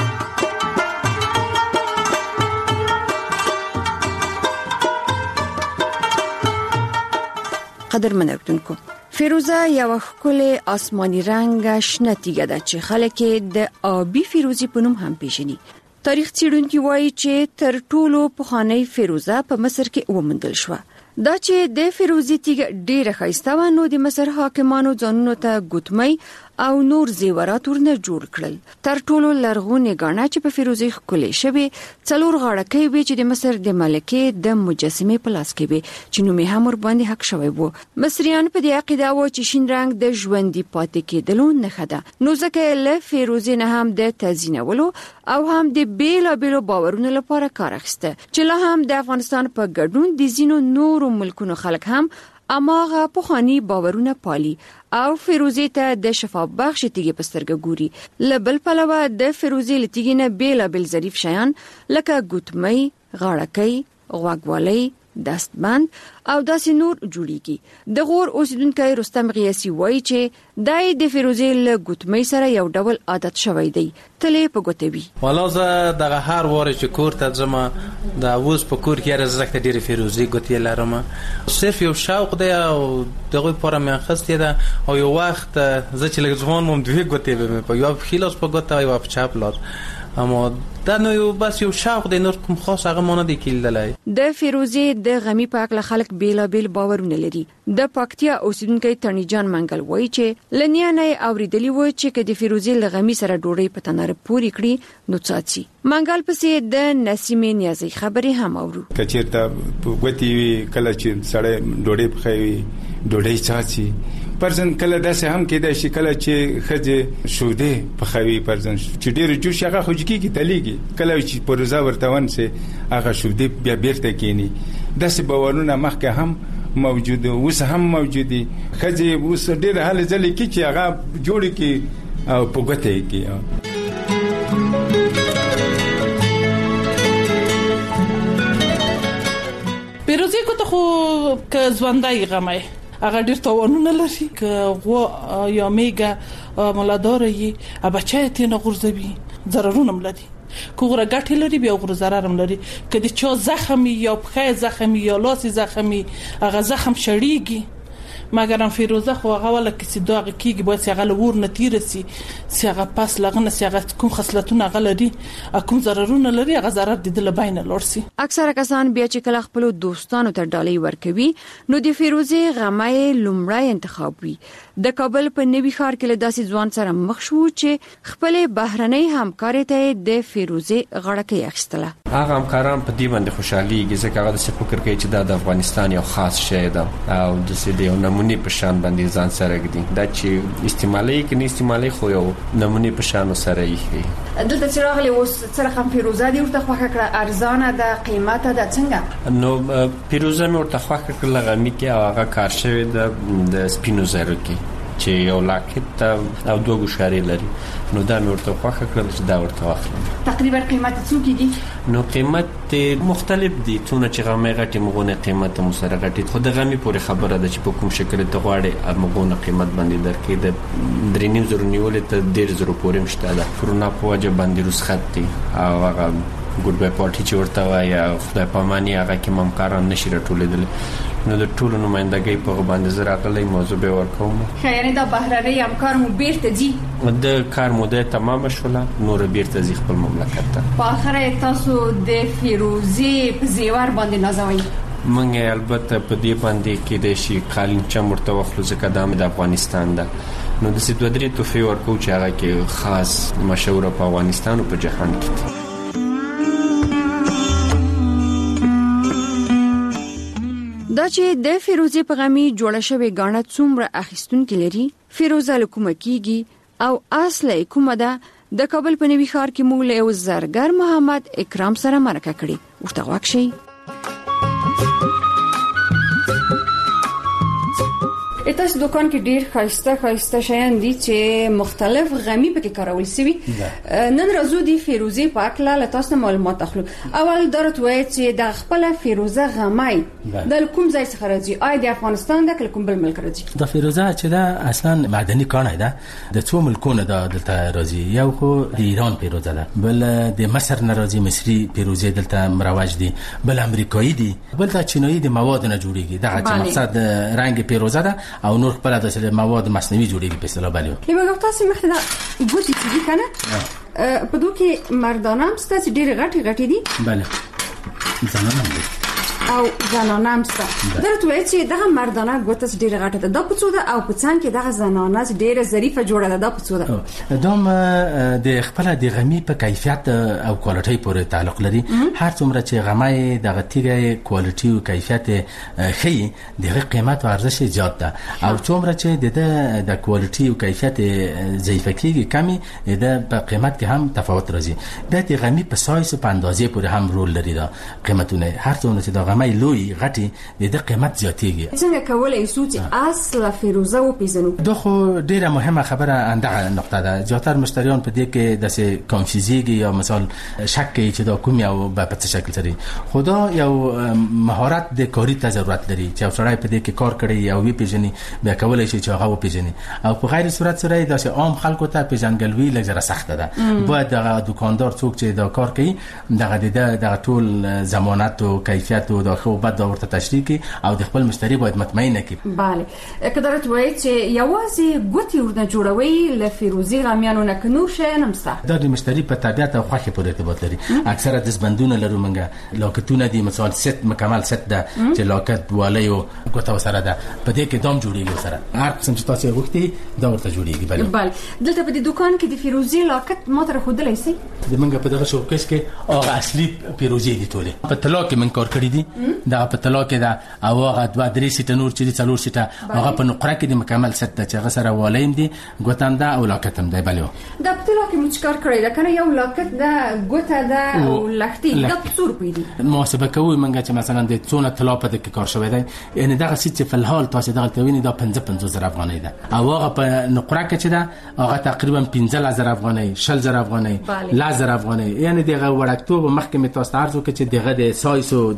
قدرمن اردوونکو، فیروزه یو ښکلی آسماني رنګ شنه تیږه ده چې خلک د آبي فیروزي په نوم هم پیژني. تاریخ څېړونکي وایي چې تر ټولو پخوانۍ فیروزه په مصر کې وموندل شوه. دا چې د فیروزي تیږه ډیره ښایسته و، نو د مصر حاکمانو ځانونو ته ګوتمۍ او نور زیورات ورنه جوړ کړل. تر ټولو لرغونې ګاڼه چې په فیروزي ښکلې شوې 4 غاړکۍ وې چې د مصر د ملکې د مجسمې په لاس کې وې چې نوم یې هم ور باندې حق شوی وو. مصریان په دې عقیده وو چې شین رنګ د ژوندۍ پاتې کېدلو نښه ده، نو ځکه له فیروزي نه هم د تزیینولو او هم د بیلابیلو باورونو لپاره کار اخیسته چې لا هم د افغانستان په ګډون د ځینو نورو ملکونو خلک هم اماغه پخوانی باورونه پالي او فیروزي ته د شفا بخش تیږي پسترګه ګوري. لبل پلوه د فیروزي لتیږي نه بیلابیل ظریف شیان لکه ګوتمۍ، غاړکۍ، غوږوالۍ، دستبند او داسې نور جوړیږي. د غور اوسیدونکو رستم غیاسی وایي چې دای د فیروزي له ګوتمۍ سره یو ډول عادت شوی دی، تلې په ګوتوي. ولازه دغه هر واره چې کور ته ځم د اوس په کور کې رزق ته ډېر فیروزي ګوتې لرم، صرف یو شوق دی او دغه پوره مې خستې ده. او یو وخت زه چې لږ ځوان وم دوه ګوتې په یو خلاص په ګوته او په چاپ لاس، اما دا نو یو بس یو شوق دی، نور کوم خاص هغه مونږ نه کېدلای. د فیروزي د غمی په اړه خلک بیلابیل باورونه لري. د پکتیا اوسیدونکو تڼي جان منګل وایي چې لنیانه اوریدلی و چې کله د فیروزي له غمی سره ډوړې په تنار پوری کړي نو څاڅي. منګل پسې د نسیمه نیازي خبرې هم اورو. کچیرته غوتی کله چې سړی ډوړې پخوي ډوړې څاڅي. پرځن کله داسې هم کېدای شي کله چې خځه شوده پخوي پرځن چې ډېر جوش هغه خوځکی کی تلېږي، کله چې پروزا ورتهون سي هغه شوده بیا بیرته کینی. داسې باورونه مخکې هم موجود اوس هم موجودي. خځه اوس ډېر حال ځلې کی چې هغه جوړ کی او پوګته کی. پیروزی کو ته خو که ځوندای غمای هغه ډیر توانونه لري، که غوا یا میګه مولاداري بچای ته نه غورځوي ضررونه ملدي، که غره ګټه لري بیا غره ضرر هم لري. که د چا زخم یا پخې زخم یا لاس زخم هغه زخم شړیږي مګر فیروزه خو هغه ولا کې دوغه کیږي باید هغه لور نتیره سي هغه پاس لغنه هغه کوم خصلتونه غلري کوم ضررونه لري هغه ضرر د دل بینه لورسي. اکثره کسان بیا چې کله خپل دوستانو ته ډالۍ ورکوي نو د فیروزه غمای لومړی انتخاب وي. د کابل په نوي ښار کې له داسې ځوان سره مخ شو چې خپل بهرنۍ همکاري ته د فیروزه غړکه اخیستله. هغه همکاران په دې باندې خوشحالي ځکه هغه د فکر کوي چې د افغانستان یو خاص شی ده او د سې یو نمونه په شان باندې ځان سره ګدي دا چې استعمالي کې نه استعمالي خو یو نمونه په شان سره یې دلته چې راغلی اوس سره هم فیروزه دی ورته خوښه کړه ارزانه د قیمته د څنګه نو فیروزه مې ورته خوښه کړه غمی کې هغه کار شوی د سپینو زرو کې چې یو لاکت او دوه ګوشاري لري نو دا مې ورته خوښه کړل چې دا ورته واخلم. تقریبا قیمت څو کېږي؟ نو قیمت مختلف دي څونه چې غمی غټي مغونه قیمت مو سره غټي خو د غمی پورې خبره ده چې په کوم شکل ته غواړي مغونه قیمت باندې درکې د 3.5 نیولې ته 1.5 پورې مشته ده کرونا په وجه باندې رسخت دي او هغه ګډ بای پارټي چې ورته وایي خدای پاماني هغه کې ممکن نشي راټولېدل نو د ټولو نمائندګۍ په باندې زرا غلې موضوع به ورکوم. خیرنه دا بهرنۍ همکار مو بیرته دي د کار موده تمام شوله نور بیرته ځي خپل مملکت ته. په اخر تاسو د فیروزه په زیور باندې نازوي منګه البته په دې باندې کې د شي قالین چمرته وخلو ځکه د افغانستان ده نو د سې دوه درې توفي ورکو چې هغه کې خاص مشهور په افغانستان او په جهان کې. دا چې د فیروزه په غمی جوړه شوی غاڼه څومره اخیستونکو لري فیروزه لکومه کیږي او اصله کومه ده د کابل په نوي ښار کې موږ له زرګر محمد اکرام سره مرکه کړې ورته واکشي. تاسو دکان کې ډیر خاصه شیان دي چې مختلف غمی پکې کارول شوی. نن راځو دی فیروزه پاک لا تاسو معلومات اخلو. اول درته وایي چې د خپل فیروزه غمای د کوم ځای څخه راځي آی د افغانستان د کوم بل ملک راځي؟ د فیروزه چې دا اصلا معدني کانه ده د څو ملکونو دلته راځي یو خو د ایران فیروزه ده بل د مصر نه راځي مصري فیروزه دلته مروج دي بل امریکایي دي بل د چینایي د مواد نه جوړیږي دا مقصد رنگ فیروزه ده او نور خپل د مواد مصنوعي جوړیږي په اصطلاح باندې. لمه تاسو مخته دا ګوتې دي کنه په دوه کې مردانه هم ستاسو ډېر غټي دي بله زنانه دي او زنانه هم ستاسو درته وایي چې دغه مردانه ګوتې ډېر غټه ده دا په څو ده او په څنګه کې دغه زنانه ډېر ظریفه جوړه ده دا په څو ده؟ دوم د خپل د غمی په کیفیت او کوالټي پورې تعلق لري هر څومره چې غمای دغه تیګه کوالټي او کیفیت خي دغه قیمت او ارزش زیات ده او څومره چې د کوالټي او کیفیت ضعیفه کیږي کمی د په قیمت کې هم تفاوت راځي د غمی په سایز په اندازې پورې هم رول لري دا قیمتونه هر څومره چې د غمای لوی غټي د قیمت زیاتېږي. څنګه کولای شو چې اصل فیروزه و پیژنو؟ دا خو ډیره مهمه خبره اندغه نقطه ده زیاتره مشتریان په دې کې د کنفیوزیږي یا مثال شک کوي چې دا کوم یو په څه شکل سره خدا یو مهارت د کاری ته ضرورت لري چې سړی په دې کې کار کوي او وی پیژني بیا کولای شي چې هغه و پیژني او په غیر صورت سره د عام خلکو ته پیژنګلوي لږه سخته ده باید د دکاندار څوک چې دا کار کوي دغه ټول ضمانت او کیفیت او د خو بعد ورته تشریح کی او د خپل مشتری باید مطمئن کی. bale کدارت وایي چې یوازې ګوتی ورته جوړوي ل فیروزي غامیانو نه کنو شي نمسته د مشتری په طبيعت او خوښه پورې ارتباط لري اکثره د زبندونه لرو منګه لاکتونه دي مثال ست مکمل ست ده چې لاکت والیو ګوته سره ده په دې کې دوم جوړیږي سره هر قسم چې تاسو وختي دا ورته جوړیږي. bale دلته په دې دکان کې د فیروزي لاکت ماتره خودلای شي د منګه په دغه شوکیس کې او اصلي فیروزي دي ټوله په تلا کې من کار کړی دي دا په تلا کې دا او هغه 2-3 سیټ نور چې څلور سیټ هغه په نقره کې د مکمل ست چې هغه سره والایم دي ګوتم دا او لاکتم دی بلو دا په تلا کې مچکار کړی دا کنه یو لاکت دا ګوته دا او لختي دا څور پیدي محاسبه کوي منګه چې مثلا د څونه تلا په دې کې کار شوی دی یعنی دا سیټ په الحال تاسو دغه تویني دا 55,000 افغانۍ ده او هغه په نقره کې چې دا هغه تقریبا 15,000 افغانۍ 60,000 افغانۍ 10,000 افغانۍ یعنی دغه وړکتوب مخکې تاسو ارزو کې چې دغه د سایز او د کیفیت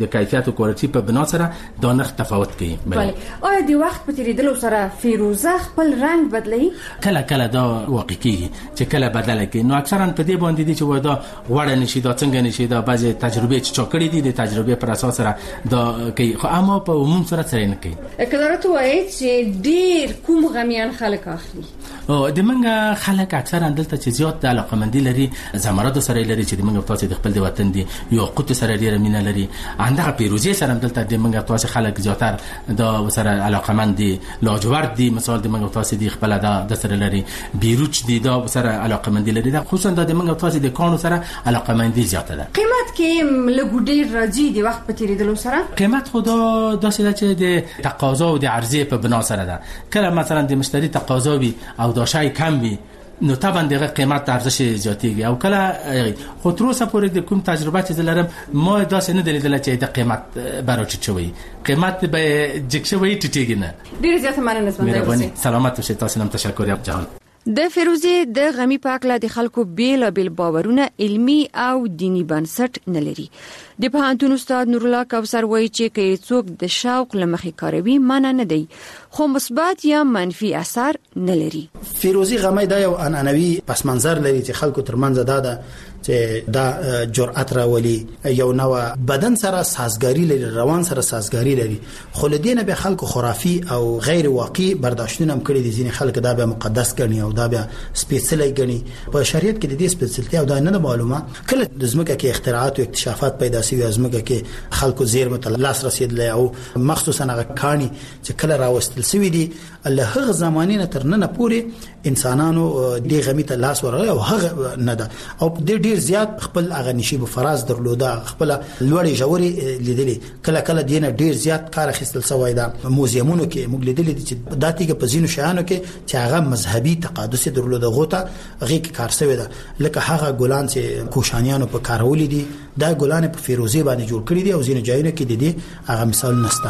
کیفیت او کوالټي په بنا سره د نرخ تفاوت کوي. بله آیا د وخت په تیریدلو سره فیروزه خپل رنگ بدلوي؟ کله دا واقع کیږي چې کله بدله کوي. نو اکثرا په دې باندې دي چې ودا وړه نشي دا څنګه نشي دا بعضی تجربه چې چاکړې دي د تجربه پر اساس سره دا کوي، خو اما په عموم سره څه نه کوي. کله وایي چې ډیر کوم غمیان خلک اخلي او د منګه خلک اکثرا دلته چې زیات د علاقمندي لري زمرد سره لري چې د منګه تاسو د خپل د وطن دي یو قوت سره ډیره مینه لري. انده پیروزي سره دلته د منګه تاسو خلک زیاتر د سره علاقمند دي. لاجورد دي مثال د منګه تاسو د خپل د سره لري. بیروچ دي دا سره علاقمندي لري. دا خصوصا د منګه تاسو د کانو سره علاقمندي زیاته ده. قیمت کې لګوډیر راځي د وخت په تیریدلو سره قیمت خدا داسې ده چې د تقاضا او د عرضه په بنا سره ده. کله مثلا د مشتری تقاضا وي او دا شای کم وي نو طبعا دغه قیمت ارزش زیاتیږي. او کله خو تر اوسه پورې د کوم تجربه چې دلرم ما داسې نه دلیدل چې د قیمت براچ چوي قیمت به جکشوي ټیټیږي نه. ډیر زیات مننه زموږ سلامت اوسئ. تاسو هم تشکر جهان. د فیروزه د غمی پاکله د خلکو بیل باورونه علمی او دینی بنسټ نه لري. د پوهنتون استاد نور الله کوثر وایي چې کې څوک د شوق لمخې کاروي معنی نه دی خو مثبت یا منفي اثر نه لري. فیروزه غمی دا یو انانوي پس منظر لري چې خلکو ترمنځ دا چې دا جرأت راولي یو نو بدن سره سازګاری لري روان سره سازګاری لري. خو لدینه به خلکو خرافي او غیر واقعي برداشتونه هم کړی دي. ځینې خلک دا به مقدس ګڼي او دا به سپیڅلی ګڼي. په شریعت کې د دې سپیڅلتیا او دا نه معلومه. کله د زمکه کې اختراعات او اکتشافات پیدا شوي زمکه کې خلکو زیرمه ته لاس رسیدلی او مخصوصا هغه کانی چې کله راوستل شوی دي الله هغه زمانه نه تر نن پورې انسانانو د غمی ته لاس ورغلی او هغه نه ده او د ډیر زیات خپل هغه نشي په فراز درلوده خپل لوړې جوړې لیدلې. کله دینه ډیر زیات کار اخیستل شوی ده. موزیمونو کې موږ لیدلې چې داتیګه په زینو شانو کې چې هغه مذهبي تقدس درلوده غوته هغه کې کار شوی ده. لکه هغه ګلان چې کوشانیانو په کارولې دي دا ګلان په فیروزه باندې جوړ کړی دي او زینو ځایونه کې دي هغه مثال نشته.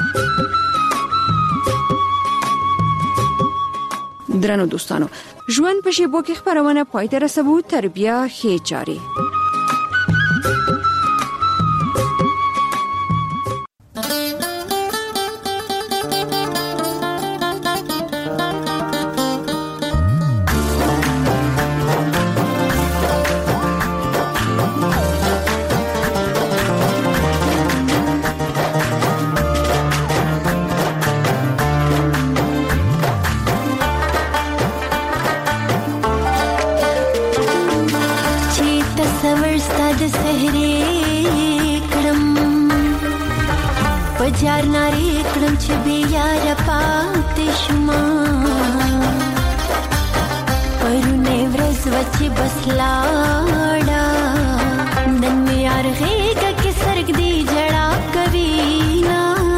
درنو دوستانو ژوند په شیبو کې خبرونه پای ته رسوو. تر بیا ښې چارې. بجار ناری کړم چې بیا را پاتې شوم پرونه ورځ وچې بس لاړه نن مې ارغې کې سرګ دی جړا کوي نا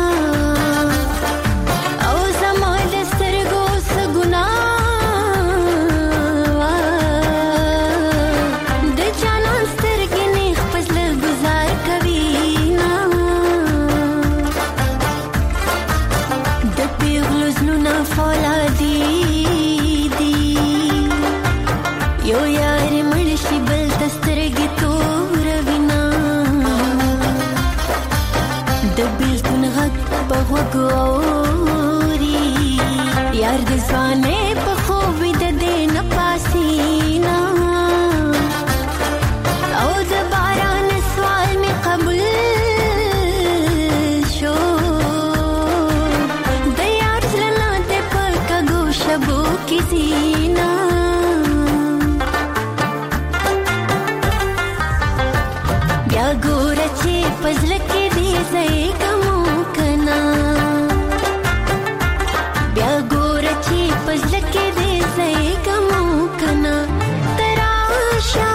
او زما د سترګو سګنا د جانان سترګې نه خپل گزار کوي فولادي دي یو یار مرشي بل دسترګي تور وینا د بیلتون غږ په وګوري یار د ځوانې په خوب د دې نه پاسینا او د باران سوال می قبول شو شبو کی زینا بیا ګور چې پزل کې دې زې کوم کنا بیا ګور چې پزل کې دې زې کوم کنا تراشا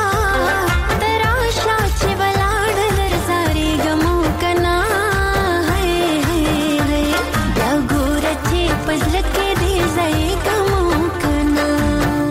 چې ولاړ درځاري ګمو کنا هي بیا ګور چې پزل کې دې زې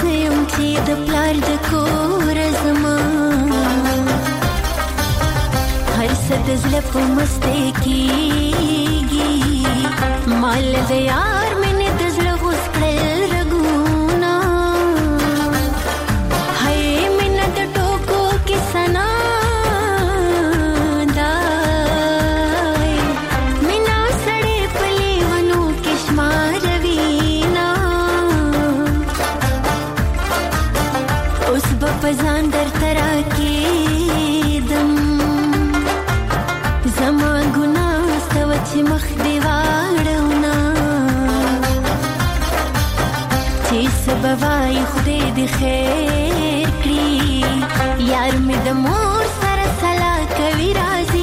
زم چې د پلار د کور زمان هر څه د زړه په مسته کېږي مال د یار مینې د زړه غوس کړل رګونه هی مینه د ټوکو کې سنا دای مینه سړې په لیونو کې شماروینا اوس به په ځان درته راکېدم زما ګناه سته وه چې مخ دې واړونه چې څه به وایي خدای دې خیر کړي یار مې د مور سره سلا کوي راځي